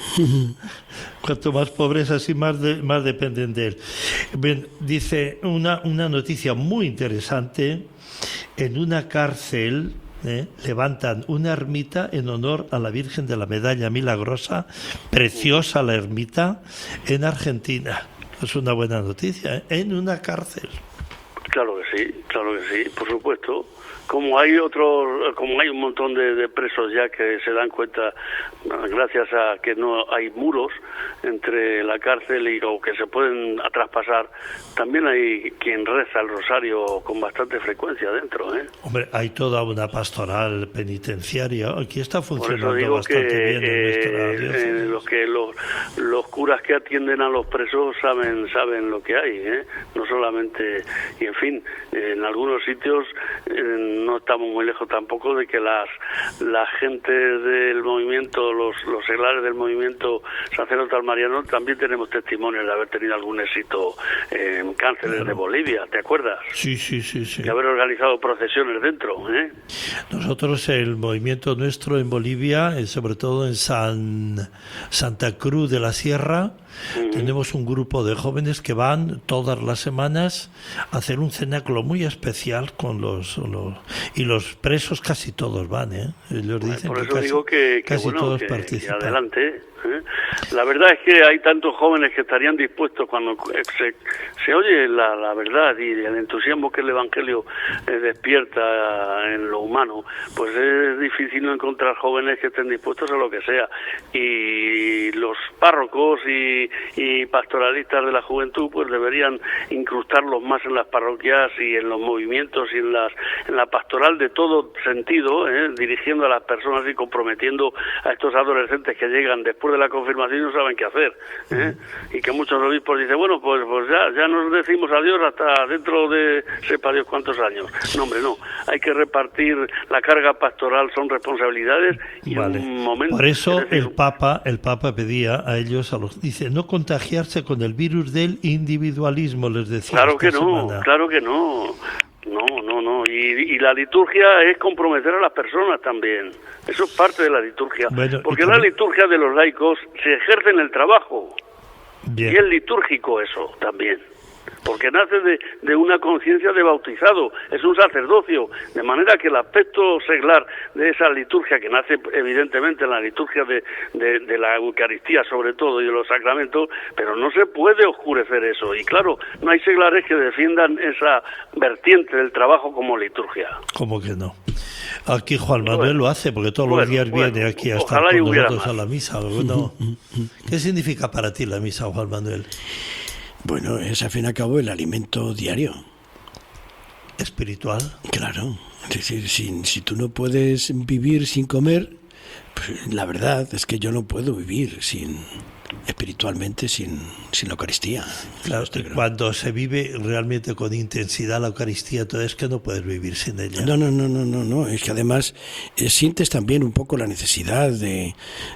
Cuanto más pobres, así más dependen de él. Bien, dice una noticia muy interesante. En una cárcel levantan una ermita en honor a la Virgen de la Medalla Milagrosa, preciosa la ermita, en Argentina. Es una buena noticia, en una cárcel. Claro que sí, por supuesto. Como hay un montón de presos ya que se dan cuenta, gracias a que no hay muros entre la cárcel o que se pueden traspasar, también hay quien reza el rosario con bastante frecuencia dentro, ¿eh? Hombre, hay toda una pastoral penitenciaria. Aquí está Por eso funcionando digo bastante que bien en nuestra diócesis. los curas que atienden a los presos saben lo que hay, ¿eh? No solamente, y en fin, en algunos sitios no estamos muy lejos tampoco de que la gente del movimiento, los seglares del movimiento sacerdotal mariano, también tenemos testimonios de haber tenido algún éxito en cárceles de Bolivia, ¿te acuerdas? Sí. De haber organizado procesiones dentro, ¿eh? Nosotros, el movimiento nuestro en Bolivia, sobre todo en Santa Cruz de la Sierra, tenemos un grupo de jóvenes que van todas las semanas a hacer un cenáculo muy especial con los presos, casi todos van, ¿eh? Ellos dicen por que eso casi, digo que casi bueno, todos que participan. adelante, ¿eh? La verdad es que hay tantos jóvenes que estarían dispuestos cuando se oye la verdad y el entusiasmo que el Evangelio despierta en lo humano, pues es difícil no encontrar jóvenes que estén dispuestos a lo que sea. Y los párrocos y pastoralistas de la juventud pues deberían incrustarlos más en las parroquias y en los movimientos y en la pastoral de todo sentido, dirigiendo a las personas y comprometiendo a estos adolescentes que llegan después de la confirmación y no saben qué hacer, y que muchos obispos dicen, bueno, pues ya nos decimos adiós hasta dentro de sepa Dios cuántos años. No, hombre, no, hay que repartir la carga pastoral, son responsabilidades y un momento. Por eso es decir, el Papa pedía a ellos, dice, no contagiarse con el virus del individualismo, les decía. Claro que no. No. Y la liturgia es comprometer a las personas también. Eso es parte de la liturgia. Bueno, porque la liturgia de los laicos se ejerce en el trabajo. Bien. Y es litúrgico eso también. Porque nace de una conciencia de bautizado, es un sacerdocio, de manera que el aspecto seglar de esa liturgia, que nace evidentemente en la liturgia de la Eucaristía sobre todo y de los sacramentos, pero no se puede oscurecer eso. Y claro, no hay seglares que defiendan esa vertiente del trabajo como liturgia. ¿Cómo que no? Aquí Juan Manuel lo hace, porque todos los días viene aquí a estar con nosotros a la misa. Bueno, ¿qué significa para ti la misa, Juan Manuel? Bueno, es al fin y al cabo el alimento diario. ¿Espiritual? Claro. Es decir, si tú no puedes vivir sin comer, pues, la verdad es que yo no puedo vivir espiritualmente sin la Eucaristía. Claro, cuando se vive realmente con intensidad la Eucaristía, entonces es que no puedes vivir sin ella. No, es que además sientes también un poco la necesidad de...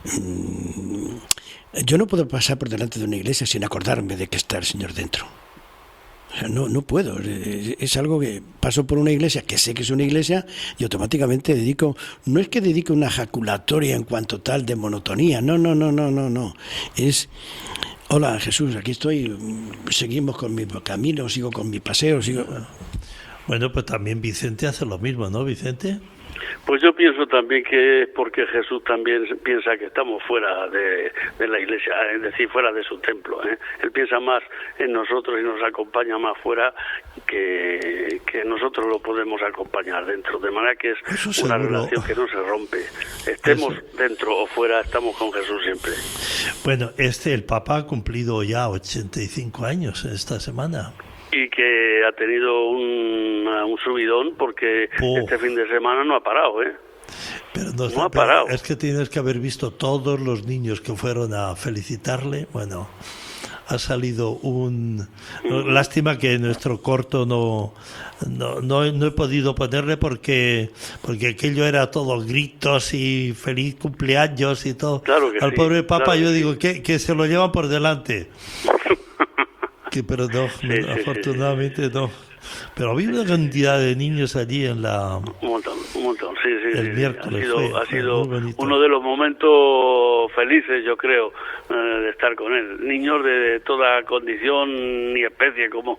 yo no puedo pasar por delante de una iglesia sin acordarme de que está el Señor dentro. O sea, no puedo, es algo que paso por una iglesia, que sé que es una iglesia, y automáticamente no es que dedique una ejaculatoria en cuanto tal de monotonía, no, es, hola Jesús, aquí estoy, seguimos con mi camino, sigo con mi paseo, Bueno, pues también Vicente hace lo mismo, ¿no, Vicente? Pues yo pienso también que es porque Jesús también piensa que estamos fuera de la iglesia, es decir, fuera de su templo, ¿eh? Él piensa más en nosotros y nos acompaña más fuera que nosotros lo podemos acompañar dentro, de manera que es una relación que no se rompe. Estemos dentro o fuera, estamos con Jesús siempre. Bueno, el Papa ha cumplido ya 85 años esta semana. Y que ha tenido un subidón porque este fin de semana no ha parado, ¿eh? Pero no ha parado. Es que tienes que haber visto todos los niños que fueron a felicitarle. Bueno, ha salido lástima que en nuestro corto no he podido ponerle porque aquello era todo gritos y feliz cumpleaños y todo. Claro que al sí, pobre Papa claro yo que digo que se lo llevan por delante. Pero no, afortunadamente no. Pero había una cantidad de niños allí en la... Un montón, sí. El miércoles ha sido uno de los momentos felices, yo creo, de estar con él. Niños de toda condición y especie como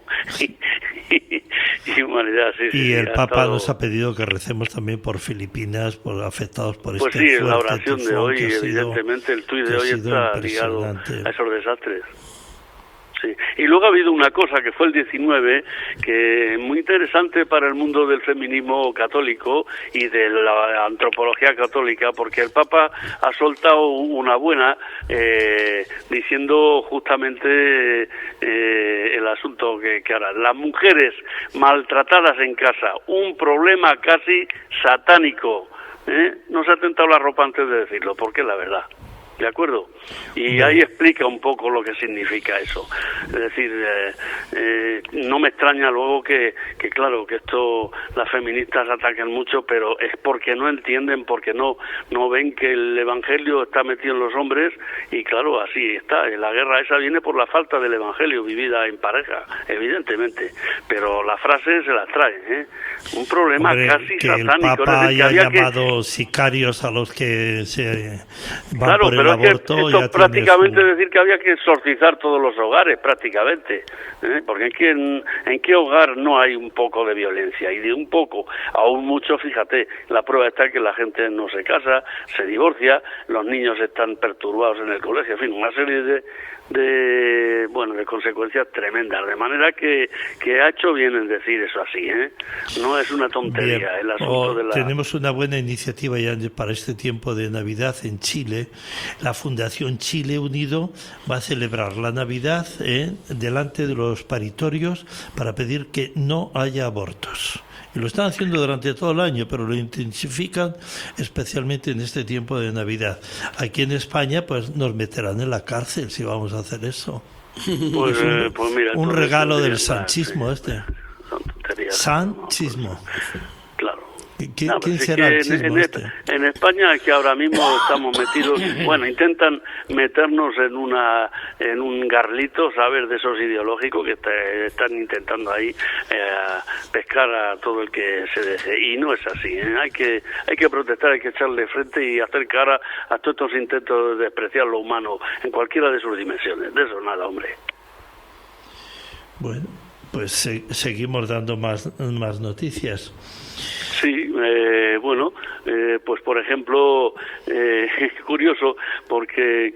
y humanidad, sí. Y el Papa nos ha pedido que recemos también por Filipinas, por afectados por pues este sí, la oración de hoy, evidentemente, el tuit de hoy está ligado a esos desastres. Sí. Y luego ha habido una cosa que fue el 19, que es muy interesante para el mundo del feminismo católico y de la antropología católica, porque el Papa ha soltado una buena diciendo justamente el asunto que ahora las mujeres maltratadas en casa, un problema casi satánico. No se ha tentado la ropa antes de decirlo, porque es la verdad. ¿De acuerdo? Y ahí explica un poco lo que significa eso. Es decir, no me extraña luego que claro, que esto las feministas ataquen mucho, pero es porque no entienden, porque no ven que el Evangelio está metido en los hombres y claro, así está. La guerra esa viene por la falta del Evangelio vivida en pareja, evidentemente. Pero la frase se la trae, ¿eh? Un problema casi que satánico. El Papa es decir, haya llamado sicarios a los que se van claro, por el pero aborto. es que esto prácticamente decir que había que exorcizar todos los hogares, prácticamente, porque en qué hogar no hay un poco de violencia, y de un poco, aún mucho, fíjate, la prueba está que la gente no se casa, se divorcia, los niños están perturbados en el colegio, en fin, una serie de consecuencias tremendas, de manera que ha hecho bien en decir eso así, no es una tontería. Bien. El asunto de la... Tenemos una buena iniciativa ya para este tiempo de Navidad en Chile. La Fundación Chile Unido va a celebrar la Navidad delante de los paritorios para pedir que no haya abortos. Y lo están haciendo durante todo el año, pero lo intensifican especialmente en este tiempo de Navidad. Aquí en España, pues nos meterán en la cárcel si vamos a hacer eso. Pues mira, un regalo del sanchismo sí. Sanchismo. Claro. ¿Quién será el chismo en España, que ahora mismo estamos metidos, intentan meternos en un garlito, ¿sabes?, de esos ideológicos que están intentando ahí pescar a todo el que se deje, y no es así, hay que protestar, hay que echarle frente y hacer cara a todos estos intentos de despreciar lo humano en cualquiera de sus dimensiones. De eso nada, hombre. Bueno, pues seguimos dando más noticias. Sí, pues por ejemplo, curioso, porque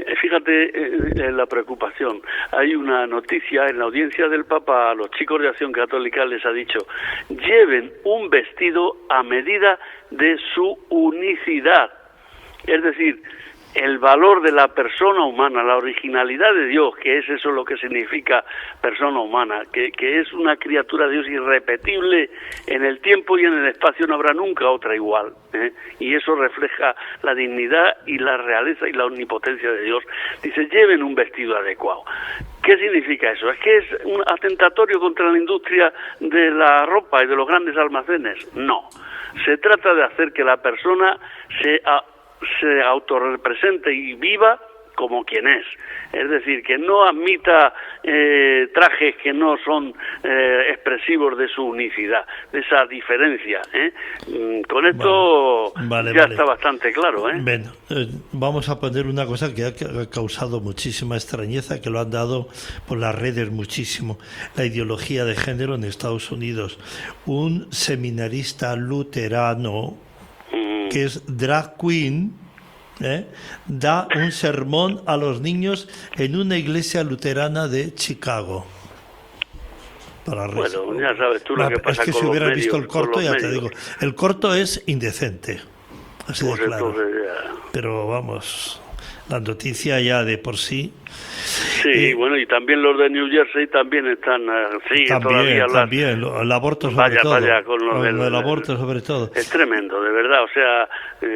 fíjate la preocupación. Hay una noticia en la audiencia del Papa a los chicos de Acción Católica, les ha dicho: lleven un vestido a medida de su unicidad. Es decir, el valor de la persona humana, la originalidad de Dios, que es eso lo que significa persona humana, que es una criatura de Dios irrepetible en el tiempo y en el espacio, no habrá nunca otra igual, y eso refleja la dignidad y la realeza y la omnipotencia de Dios. Dice, lleven un vestido adecuado. ¿Qué significa eso? ¿Es que es un atentatorio contra la industria de la ropa y de los grandes almacenes? No. Se trata de hacer que la persona se autorrepresente y viva como quien es decir, que no admita trajes que no son expresivos de su unicidad, de esa diferencia. Con esto ya está bastante claro. Bueno, vamos a poner una cosa que ha causado muchísima extrañeza, que lo han dado por las redes muchísimo, la ideología de género en Estados Unidos. Un seminarista luterano que es drag queen, da un sermón a los niños en una iglesia luterana de Chicago. Bueno, ya sabes tú lo que pasa. Es que con si hubieras medios, visto el corto, ya te digo, el corto es indecente, así pues de claro. Ya. Pero vamos, la noticia ya de por sí. Sí, bueno, y también los de New Jersey también están, también, el aborto sobre todo. Vaya, con el aborto sobre todo. Es tremendo, de verdad, o sea,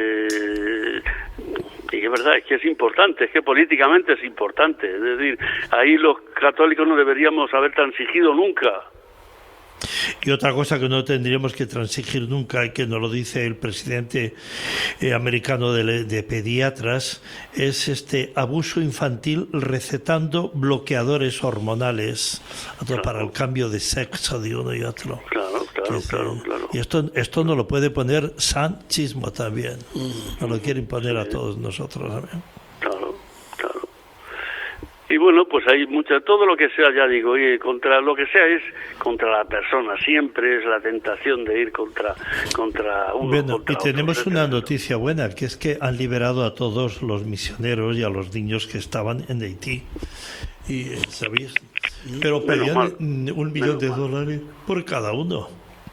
y es verdad, es que es importante, es que políticamente es importante, es decir, ahí los católicos no deberíamos haber transigido nunca. Y otra cosa que no tendríamos que transigir nunca, y que nos lo dice el presidente americano de pediatras, es este abuso infantil recetando bloqueadores hormonales para el cambio de sexo de uno y otro. Claro. Y esto no lo puede poner sanchismo también. Nos lo quiere imponer a todos nosotros también. Claro. Y bueno, pues hay todo lo que sea, ya digo, y contra lo que sea es contra la persona, siempre es la tentación de ir contra uno. Bueno, contra y tenemos otro, una noticia buena, que es que han liberado a todos los misioneros y a los niños que estaban en Haití. Y, ¿sabéis? Pero pedían $1 millón por cada uno.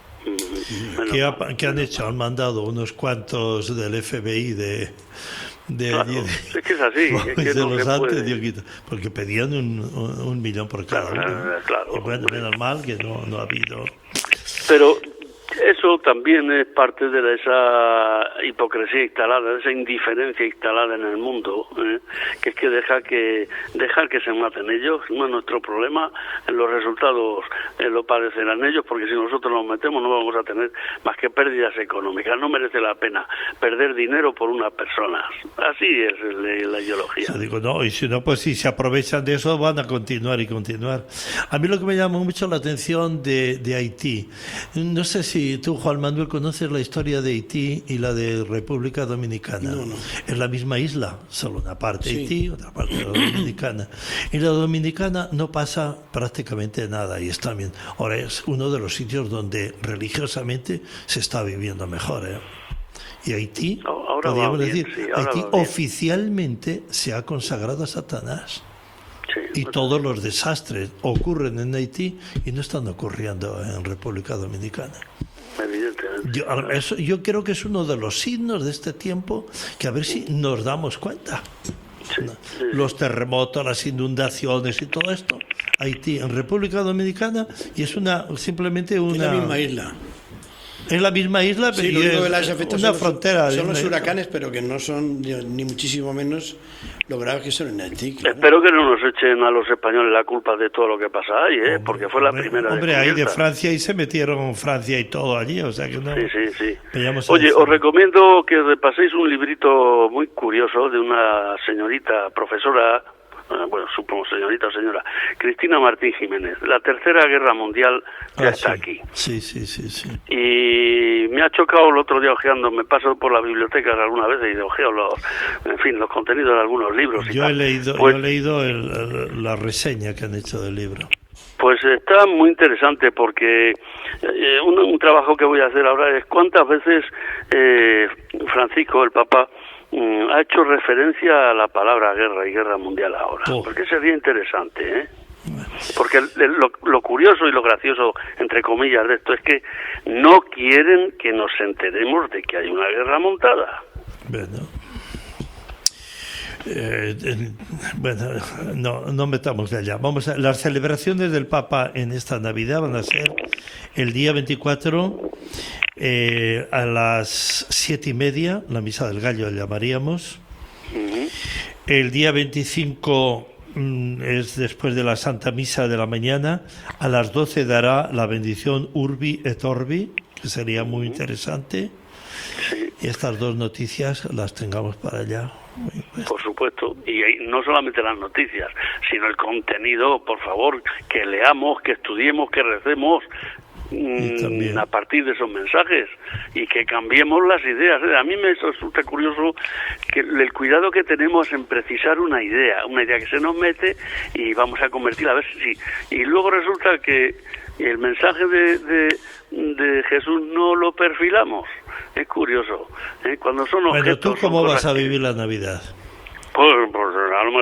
¿Qué han hecho? Han mandado unos cuantos del FBI de claro, es que es así, es que de no los se antes, puede. porque pedían $1 millón por cada uno. Claro. Y bueno, menos mal que no ha habido. Pero eso también es parte de esa hipocresía instalada, de esa indiferencia instalada en el mundo, que es que dejar que se maten ellos. No es nuestro problema, los resultados lo padecerán ellos, porque si nosotros nos metemos no vamos a tener más que pérdidas económicas. No merece la pena perder dinero por una persona. Así es la ideología. Yo digo, no, y si no, pues si se aprovechan de eso van a continuar y continuar. A mí lo que me llamó mucho la atención de Haití, no sé si tú, Juan Manuel, conoces la historia de Haití y la de República Dominicana. No. Es la misma isla, solo una parte sí. Haití, otra parte la Dominicana. En la Dominicana no pasa prácticamente nada y está bien. Ahora es uno de los sitios donde religiosamente se está viviendo mejor. Y Haití, ahora podríamos bien, decir, sí, Haití oficialmente se ha consagrado a Satanás. Sí, y todos los desastres ocurren en Haití y no están ocurriendo en República Dominicana. Evidentemente. Yo creo que es uno de los signos de este tiempo, que a ver si nos damos cuenta. Sí. Los terremotos, las inundaciones y todo esto. Haití en República Dominicana, y es simplemente una... Es la misma isla. Es la misma isla, sí, pero lo que las afecta una frontera. Son los huracanes, pero que no son ni muchísimo menos lo graves que son en Haití. Claro. Espero que no nos echen a los españoles la culpa de todo lo que pasa ahí, porque fue la primera. Hombre, ahí de Francia, y se metieron Francia y todo allí, o sea que no. Sí. Oye, os recomiendo que repaséis un librito muy curioso de una señorita profesora. Bueno, supongo señorita o señora, Cristina Martín Jiménez. La Tercera Guerra Mundial ya está aquí. Sí. Y me ha chocado el otro día ojeando, me paso por las bibliotecas alguna vez y ojeo los contenidos de algunos libros. Yo he leído la reseña que han hecho del libro. Pues está muy interesante porque un trabajo que voy a hacer ahora es cuántas veces Francisco, el Papa, ha hecho referencia a la palabra guerra y guerra mundial ahora, porque sería interesante, porque lo curioso y lo gracioso, entre comillas, de esto es que no quieren que nos enteremos de que hay una guerra montada. Bueno. Bueno, no metamos de allá. Las celebraciones del Papa en esta Navidad van a ser el día 24 a las 7:30, la misa del gallo llamaríamos. El día 25 es después de la Santa Misa de la mañana. A las 12 dará la bendición Urbi et Orbi, que sería muy interesante. Sí. Y estas dos noticias las tengamos para allá. Por supuesto, y no solamente las noticias, sino el contenido, por favor, que leamos, que estudiemos, que recemos a partir de esos mensajes y que cambiemos las ideas. A mí me resulta curioso que el cuidado que tenemos en precisar una idea que se nos mete y vamos a convertirla a ver si... Y luego resulta que el mensaje de Jesús no lo perfilamos. Es curioso, cuando son objetos... Bueno, ¿tú cómo vas a vivir la Navidad? Pues a lo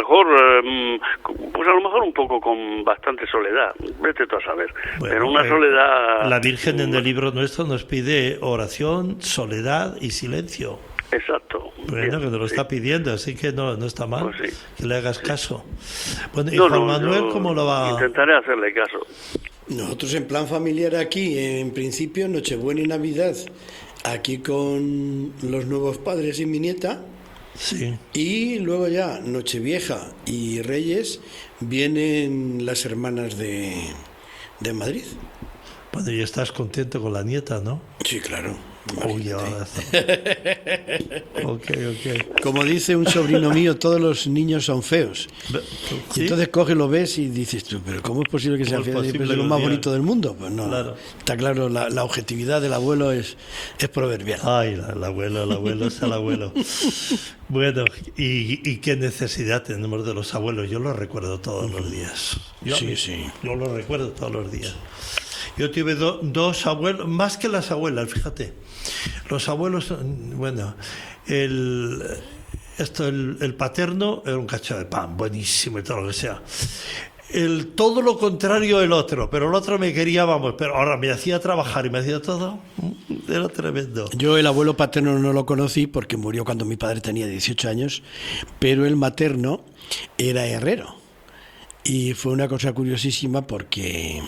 mejor un poco con bastante soledad, vete tú a saber, Bueno, pero una soledad... La Virgen en el libro nuestro nos pide oración, soledad y silencio. Exacto. Bueno, Bien, que nos lo sí. está pidiendo, así que no está mal Pues sí. que le hagas caso. Bueno, ¿y Juan Manuel yo cómo lo va? Intentaré hacerle caso. Nosotros en plan familiar aquí, en principio, Nochebuena y Navidad, aquí con los nuevos padres y mi nieta, Sí. y luego ya Nochevieja y Reyes vienen las hermanas de Madrid. Bueno, y estás contento con la nieta, ¿no? Sí, claro. Uy, Imagínate. Ok. Como dice un sobrino mío, todos los niños son feos. ¿Sí? Y entonces coges, lo ves y dices tú, pero ¿cómo es posible que sea feo? Es lo más bonito del mundo. Pues no, Claro. Está claro, la objetividad del abuelo es proverbial. Ay, el abuelo es el abuelo. Bueno, ¿y qué necesidad tenemos de los abuelos? Yo los recuerdo todos los días. Sí. Yo los recuerdo todos los días. Yo tuve dos abuelos, más que las abuelas, fíjate. Los abuelos, bueno, el paterno era un cacho de pan, buenísimo y todo lo que sea. Todo lo contrario el otro, pero el otro me quería, vamos, pero ahora me hacía trabajar y me hacía todo, era tremendo. Yo el abuelo paterno no lo conocí porque murió cuando mi padre tenía 18 años, pero el materno era herrero. Y fue una cosa curiosísima porque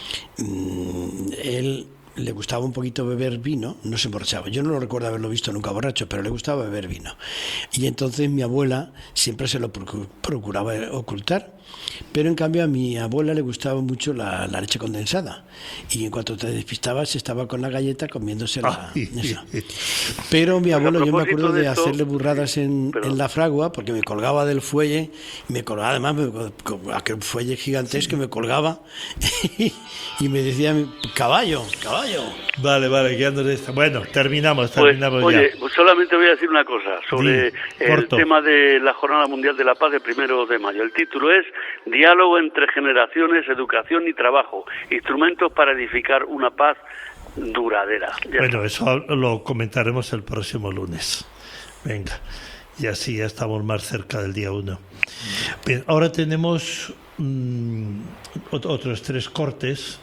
él le gustaba un poquito beber vino, no se emborrachaba. Yo no lo recuerdo haberlo visto nunca borracho, pero le gustaba beber vino. Y entonces mi abuela siempre se lo procuraba ocultar, pero en cambio a mi abuela le gustaba mucho la leche condensada. Y en cuanto te despistabas, estaba con la galleta comiéndose esa. Pero mi abuelo, yo me acuerdo de hacerle burradas en la fragua, porque me colgaba del fuelle, me colgaba además aquel fuelle gigantesco, me colgaba y me decía, caballo. Vale, que ando de esta. Bueno, terminamos Pues, ya. oye, solamente voy a decir una cosa sobre el tema de la Jornada Mundial de la Paz del 1 de mayo. El título es Diálogo entre generaciones, educación y trabajo, instrumentos para edificar una paz duradera. Bueno, eso lo comentaremos el próximo lunes. Venga, y así ya estamos más cerca del día 1. Bien, ahora tenemos otros 3 cortes.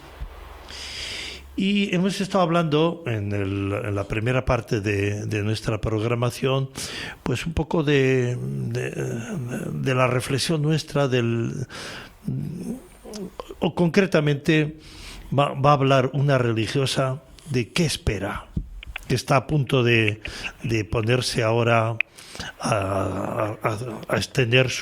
Y hemos estado hablando en la primera parte de nuestra programación, pues un poco de la reflexión nuestra, o concretamente va a hablar una religiosa de qué espera, que está a punto de ponerse ahora a extender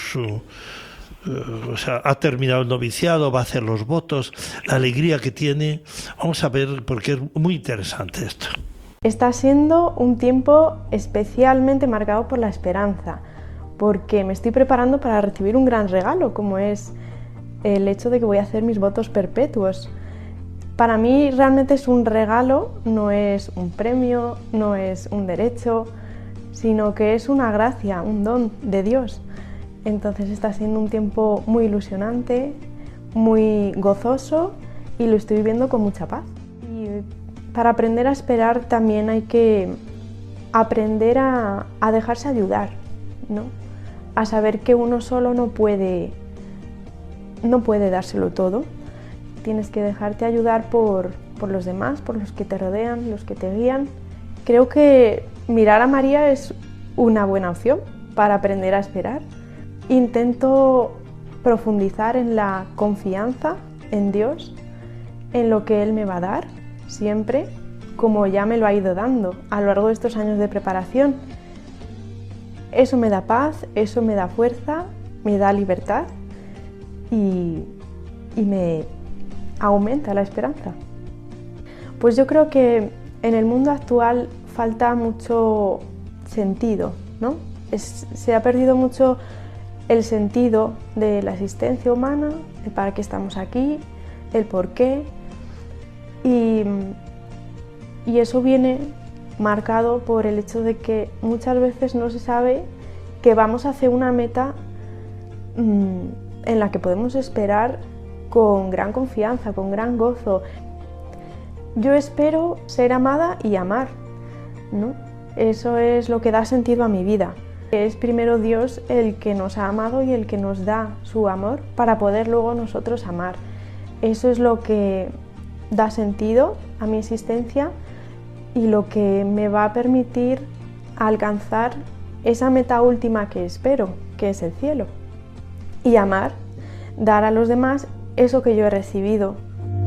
o sea, ha terminado el noviciado, va a hacer los votos, la alegría que tiene. Vamos a ver, porque es muy interesante esto. Está siendo un tiempo especialmente marcado por la esperanza, porque me estoy preparando para recibir un gran regalo, como es el hecho de que voy a hacer mis votos perpetuos. Para mí realmente es un regalo, no es un premio, no es un derecho, sino que es una gracia, un don de Dios. Entonces está siendo un tiempo muy ilusionante, muy gozoso y lo estoy viviendo con mucha paz. Y para aprender a esperar también hay que aprender a dejarse ayudar, ¿no? A saber que uno solo no puede dárselo todo. Tienes que dejarte ayudar por los demás, por los que te rodean, los que te guían. Creo que mirar a María es una buena opción, para aprender a esperar. Intento profundizar en la confianza en Dios, en lo que Él me va a dar, siempre, como ya me lo ha ido dando a lo largo de estos años de preparación. Eso me da paz, eso me da fuerza, me da libertad y me aumenta la esperanza. Pues yo creo que en el mundo actual falta mucho sentido, ¿no? Se ha perdido mucho el sentido de la existencia humana, el para qué estamos aquí, el por qué, y eso viene marcado por el hecho de que muchas veces no se sabe que vamos hacia una meta en la que podemos esperar con gran confianza, con gran gozo. Yo espero ser amada y amar, ¿no? Eso es lo que da sentido a mi vida. Es primero Dios el que nos ha amado y el que nos da su amor para poder luego nosotros amar. Eso es lo que da sentido a mi existencia y lo que me va a permitir alcanzar esa meta última que espero, que es el cielo. Y amar, dar a los demás eso que yo he recibido.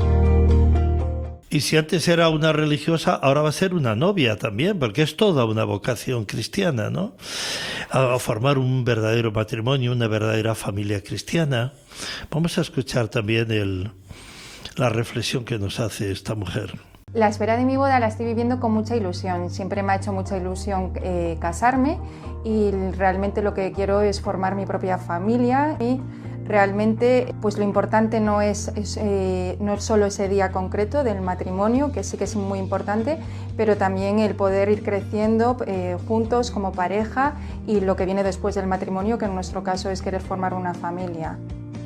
Y si antes era una religiosa, ahora va a ser una novia también, porque es toda una vocación cristiana, ¿no? A formar un verdadero matrimonio, una verdadera familia cristiana. Vamos a escuchar también la reflexión que nos hace esta mujer. La espera de mi boda la estoy viviendo con mucha ilusión. Siempre me ha hecho mucha ilusión casarme y realmente lo que quiero es formar mi propia familia y realmente pues lo importante no es solo ese día concreto del matrimonio, que sí que es muy importante, pero también el poder ir creciendo juntos como pareja y lo que viene después del matrimonio, que en nuestro caso es querer formar una familia.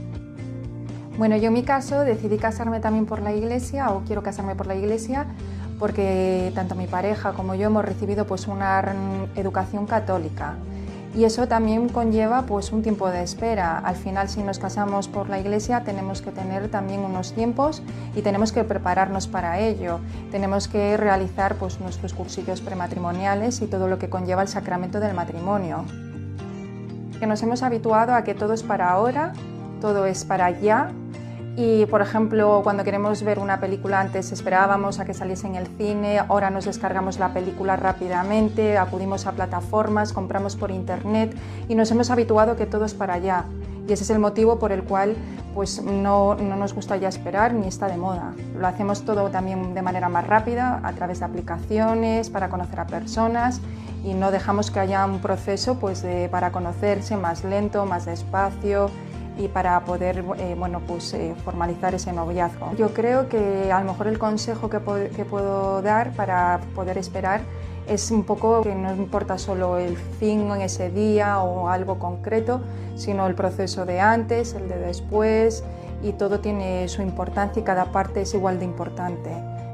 Bueno, yo en mi caso decidí casarme también por la iglesia, o quiero casarme por la iglesia, porque tanto mi pareja como yo hemos recibido pues una educación católica. Y eso también conlleva pues un tiempo de espera. Al final, si nos casamos por la iglesia, tenemos que tener también unos tiempos y tenemos que prepararnos para ello. Tenemos que realizar pues nuestros cursillos prematrimoniales y todo lo que conlleva el sacramento del matrimonio. Que nos hemos habituado a que todo es para ahora, todo es para ya. Y, por ejemplo, cuando queremos ver una película, antes esperábamos a que saliese en el cine, ahora nos descargamos la película rápidamente, acudimos a plataformas, compramos por internet y nos hemos habituado a que todo es para allá. Y ese es el motivo por el cual pues, no nos gusta ya esperar ni está de moda. Lo hacemos todo también de manera más rápida, a través de aplicaciones, para conocer a personas y no dejamos que haya un proceso pues, para conocerse más lento, más despacio, y para poder formalizar ese noviazgo. Yo creo que a lo mejor el consejo que puedo dar para poder esperar es un poco que no importa solo el fin en ese día o algo concreto, sino el proceso de antes, el de después, y todo tiene su importancia y cada parte es igual de importante.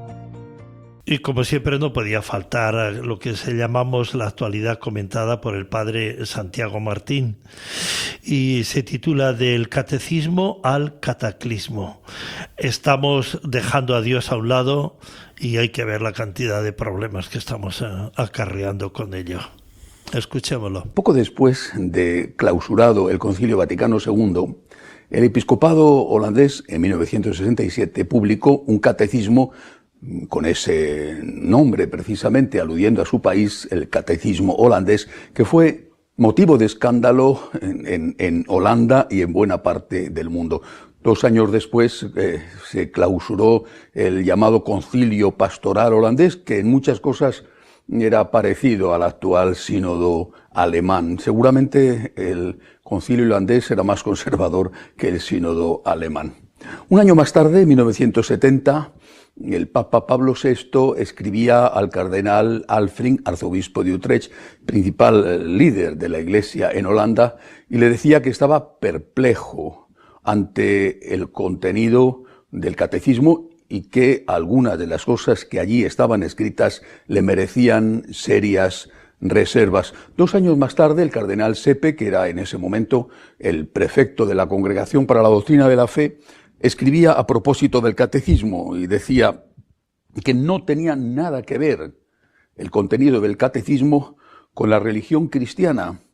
Y como siempre no podía faltar lo que llamamos la actualidad comentada por el padre Santiago Martín y se titula Del catecismo al cataclismo. Estamos dejando a Dios a un lado y hay que ver la cantidad de problemas que estamos acarreando con ello. Escuchémoslo. Poco después de clausurado el Concilio Vaticano II, el episcopado holandés en 1967 publicó un catecismo con ese nombre precisamente, aludiendo a su país, el catecismo holandés, que fue motivo de escándalo en Holanda y en buena parte del mundo. 2 años después se clausuró el llamado Concilio Pastoral holandés, que en muchas cosas era parecido al actual sínodo alemán. Seguramente el concilio holandés era más conservador que el sínodo alemán. Un año más tarde, en 1970, el Papa Pablo VI escribía al cardenal Alfring, arzobispo de Utrecht, principal líder de la Iglesia en Holanda, y le decía que estaba perplejo ante el contenido del catecismo y que algunas de las cosas que allí estaban escritas le merecían serias reservas. 2 años más tarde, el cardenal Sepe, que era en ese momento el prefecto de la Congregación para la Doctrina de la Fe, escribía a propósito del catecismo y decía que no tenía nada que ver el contenido del catecismo con la religión cristiana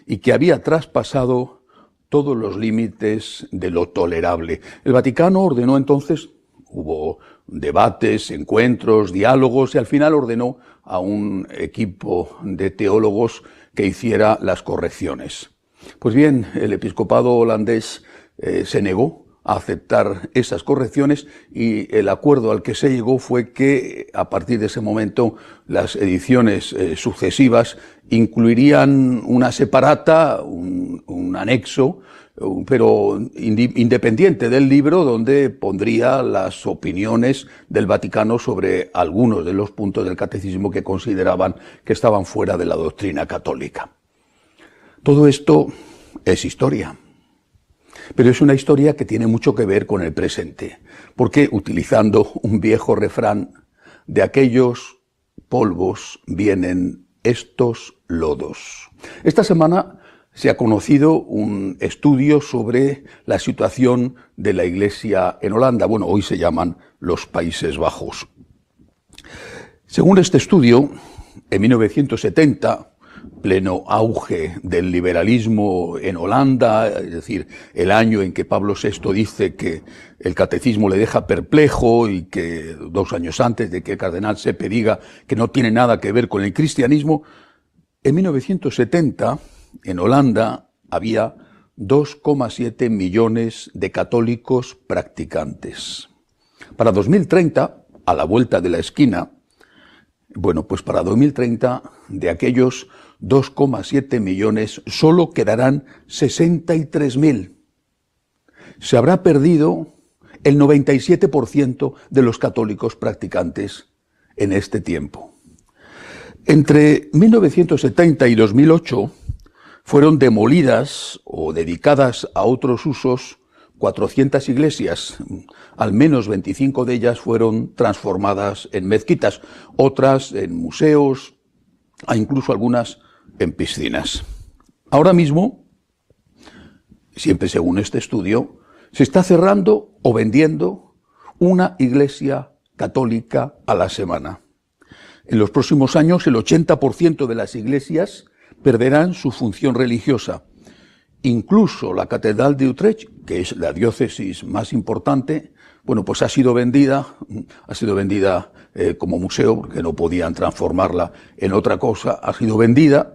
y que había traspasado todos los límites de lo tolerable. El Vaticano ordenó entonces, hubo debates, encuentros, diálogos, y al final ordenó a un equipo de teólogos que hiciera las correcciones. Pues bien, el episcopado holandés se negó a aceptar esas correcciones, y el acuerdo al que se llegó fue que a partir de ese momento las ediciones sucesivas incluirían una separata, un anexo, pero independiente del libro, donde pondría las opiniones del Vaticano sobre algunos de los puntos del catecismo que consideraban que estaban fuera de la doctrina católica. Todo esto es historia, pero es una historia que tiene mucho que ver con el presente, porque, utilizando un viejo refrán, de aquellos polvos vienen estos lodos. Esta semana se ha conocido un estudio sobre la situación de la Iglesia en Holanda. Bueno, hoy se llaman los Países Bajos. Según este estudio, en 1970, pleno auge del liberalismo en Holanda, es decir, el año en que Pablo VI dice que el catecismo le deja perplejo, y que 2 años antes de que el cardenal Sepe diga que no tiene nada que ver con el cristianismo, en 1970 en Holanda había 2,7 millones de católicos practicantes. Para 2030, a la vuelta de la esquina, bueno, pues para 2030, de aquellos 2,7 millones, solo quedarán 63.000. Se habrá perdido el 97% de los católicos practicantes en este tiempo. Entre 1970 y 2008 fueron demolidas o dedicadas a otros usos 400 iglesias. Al menos 25 de ellas fueron transformadas en mezquitas, otras en museos, e incluso algunas en piscinas. Ahora mismo, siempre según este estudio, se está cerrando o vendiendo una iglesia católica a la semana. En los próximos años, el 80% de las iglesias perderán su función religiosa. Incluso la Catedral de Utrecht, que es la diócesis más importante, bueno, pues ha sido vendida como museo, porque no podían transformarla en otra cosa, ha sido vendida,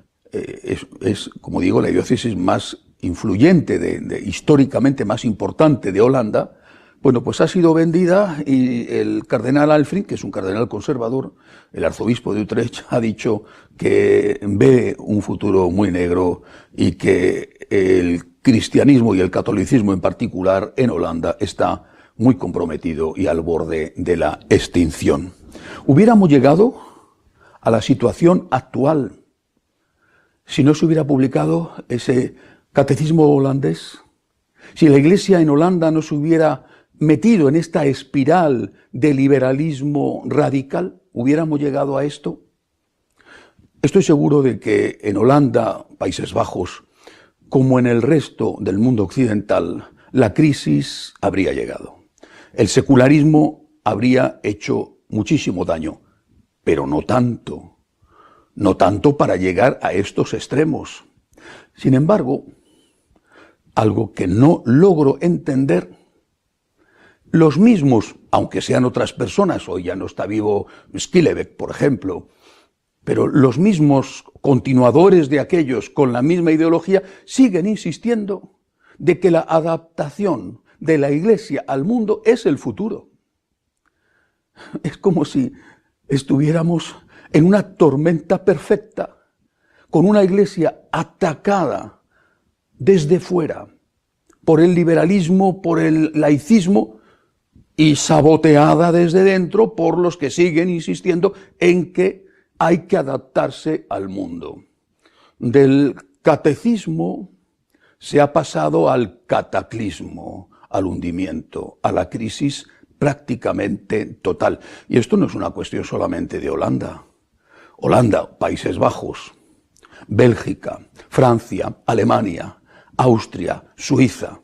es, como digo, la diócesis más influyente, históricamente más importante de Holanda. Bueno, pues ha sido vendida, y el cardenal Alfring, que es un cardenal conservador, el arzobispo de Utrecht, ha dicho que ve un futuro muy negro y que el cristianismo y el catolicismo en particular en Holanda está muy comprometido y al borde de la extinción. Hubiéramos llegado a la situación actual si no se hubiera publicado ese catecismo holandés, si la Iglesia en Holanda no se hubiera metido en esta espiral de liberalismo radical. ¿Hubiéramos llegado a esto? Estoy seguro de que en Holanda, Países Bajos, como en el resto del mundo occidental, la crisis habría llegado. El secularismo habría hecho muchísimo daño, pero no tanto para llegar a estos extremos. Sin embargo, algo que no logro entender, los mismos, aunque sean otras personas, hoy ya no está vivo Skillebeck, por ejemplo, pero los mismos continuadores de aquellos con la misma ideología siguen insistiendo de que la adaptación de la Iglesia al mundo es el futuro. Es como si estuviéramos en una tormenta perfecta, con una Iglesia atacada desde fuera por el liberalismo, por el laicismo, y saboteada desde dentro por los que siguen insistiendo en que hay que adaptarse al mundo. Del catecismo se ha pasado al cataclismo, al hundimiento, a la crisis prácticamente total. Y esto no es una cuestión solamente de Holanda. Holanda, Países Bajos, Bélgica, Francia, Alemania, Austria, Suiza.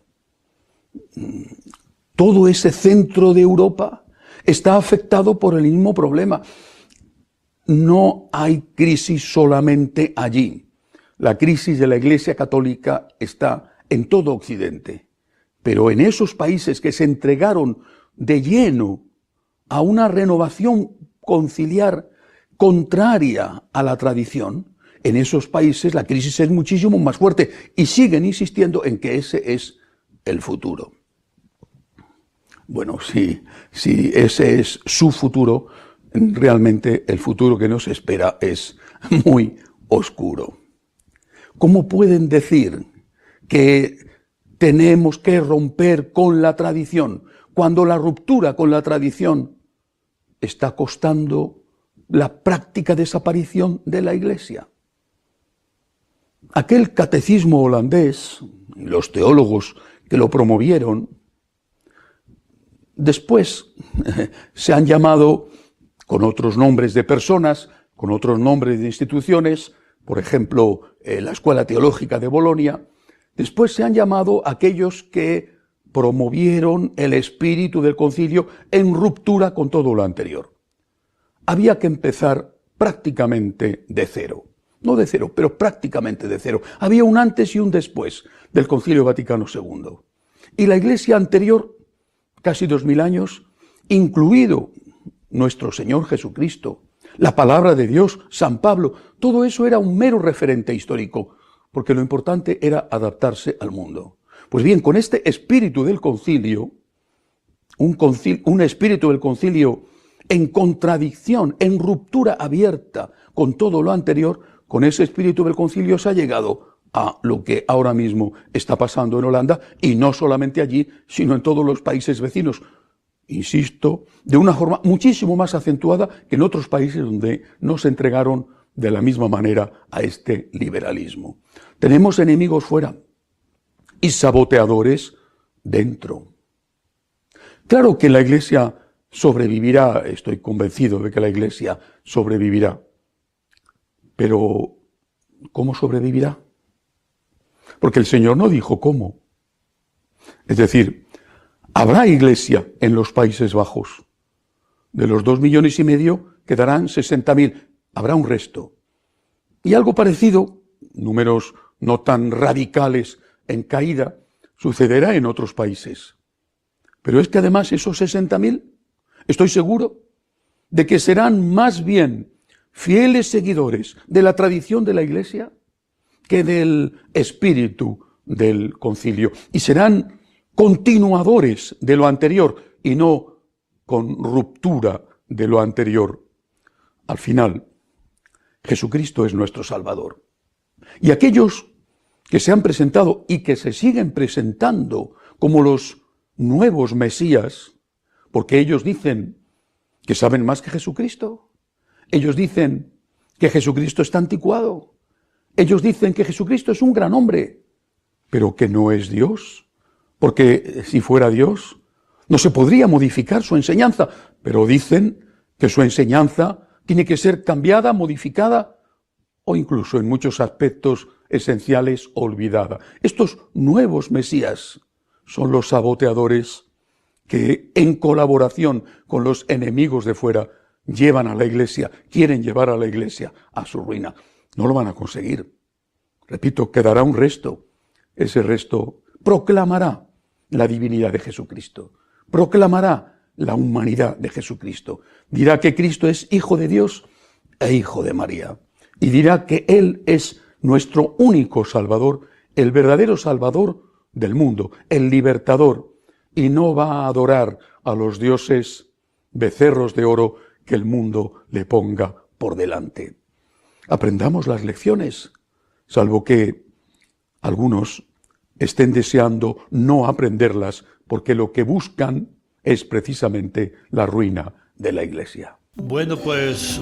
Todo ese centro de Europa está afectado por el mismo problema. No hay crisis solamente allí. La crisis de la Iglesia Católica está en todo Occidente, pero en esos países que se entregaron de lleno a una renovación conciliar contraria a la tradición, en esos países la crisis es muchísimo más fuerte y siguen insistiendo en que ese es el futuro. Bueno, si ese es su futuro, realmente el futuro que nos espera es muy oscuro. ¿Cómo pueden decir que tenemos que romper con la tradición cuando la ruptura con la tradición está costando la práctica desaparición de la Iglesia? Aquel catecismo holandés, los teólogos que lo promovieron, después se han llamado con otros nombres de personas, con otros nombres de instituciones, por ejemplo, la Escuela Teológica de Bolonia. Después se han llamado aquellos que promovieron el espíritu del concilio en ruptura con todo lo anterior. Había que empezar prácticamente de cero. No de cero, pero prácticamente de cero. Había un antes y un después del Concilio Vaticano II. Y la Iglesia anterior, casi 2000 años, incluido nuestro Señor Jesucristo, la palabra de Dios, San Pablo, todo eso era un mero referente histórico, porque lo importante era adaptarse al mundo. Pues bien, con este espíritu del concilio, un espíritu del concilio en contradicción, en ruptura abierta con todo lo anterior, con ese espíritu del concilio se ha llegado a lo que ahora mismo está pasando en Holanda, y no solamente allí, sino en todos los países vecinos. Insisto, de una forma muchísimo más acentuada que en otros países donde no se entregaron de la misma manera a este liberalismo. Tenemos enemigos fuera y saboteadores dentro. Claro que la Iglesia sobrevivirá, estoy convencido de que la Iglesia sobrevivirá. Pero, ¿cómo sobrevivirá? Porque el Señor no dijo cómo. Es decir, habrá Iglesia en los Países Bajos. De los 2,5 millones quedarán 60.000. Habrá un resto. Y algo parecido, números no tan radicales en caída, sucederá en otros países. Pero es que además esos 60.000, estoy seguro de que serán más bien fieles seguidores de la tradición de la Iglesia que del espíritu del concilio. Y serán continuadores de lo anterior y no con ruptura de lo anterior. Al final, Jesucristo es nuestro Salvador. Y aquellos que se han presentado y que se siguen presentando como los nuevos Mesías, porque ellos dicen que saben más que Jesucristo. Ellos dicen que Jesucristo está anticuado. Ellos dicen que Jesucristo es un gran hombre, pero que no es Dios, porque si fuera Dios no se podría modificar su enseñanza, pero dicen que su enseñanza tiene que ser cambiada, modificada o incluso en muchos aspectos esenciales olvidada. Estos nuevos Mesías son los saboteadores que en colaboración con los enemigos de fuera llevan a la Iglesia, quieren llevar a la Iglesia a su ruina. No lo van a conseguir. Repito, quedará un resto. Ese resto proclamará la divinidad de Jesucristo, proclamará la humanidad de Jesucristo, dirá que Cristo es Hijo de Dios e Hijo de María, y dirá que Él es nuestro único Salvador, el verdadero Salvador del mundo, el libertador, y no va a adorar a los dioses becerros de oro que el mundo le ponga por delante. Aprendamos las lecciones, salvo que algunos estén deseando no aprenderlas, porque lo que buscan es precisamente la ruina de la Iglesia. Bueno, pues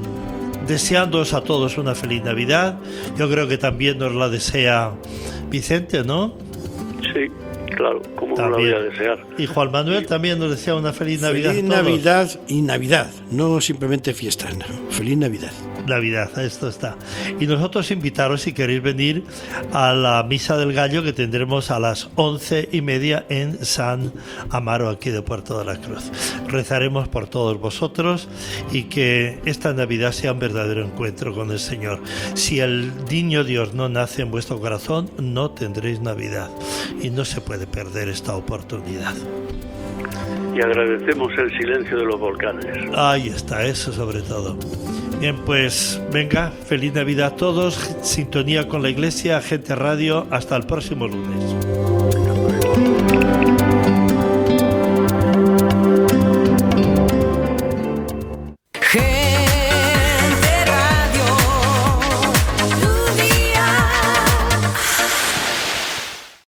deseándoos a todos una feliz Navidad. Yo creo que también nos la desea Vicente, ¿no? Sí, claro, ¿cómo no la voy a desear? Y Juan Manuel también nos desea una feliz Navidad. Feliz Navidad y Navidad, no simplemente fiesta, no. Feliz Navidad. Navidad, esto está. Y nosotros invitaros, si queréis venir, a la Misa del Gallo que tendremos a las 11:30 en San Amaro, aquí de Puerto de la Cruz. Rezaremos por todos vosotros y que esta Navidad sea un verdadero encuentro con el Señor. Si el niño Dios no nace en vuestro corazón, no tendréis Navidad y no se puede perder esta oportunidad. Y agradecemos el silencio de los volcanes. Ahí está, eso sobre todo. Bien, pues venga, feliz Navidad a todos, sintonía con la Iglesia, Gente Radio, hasta el próximo lunes.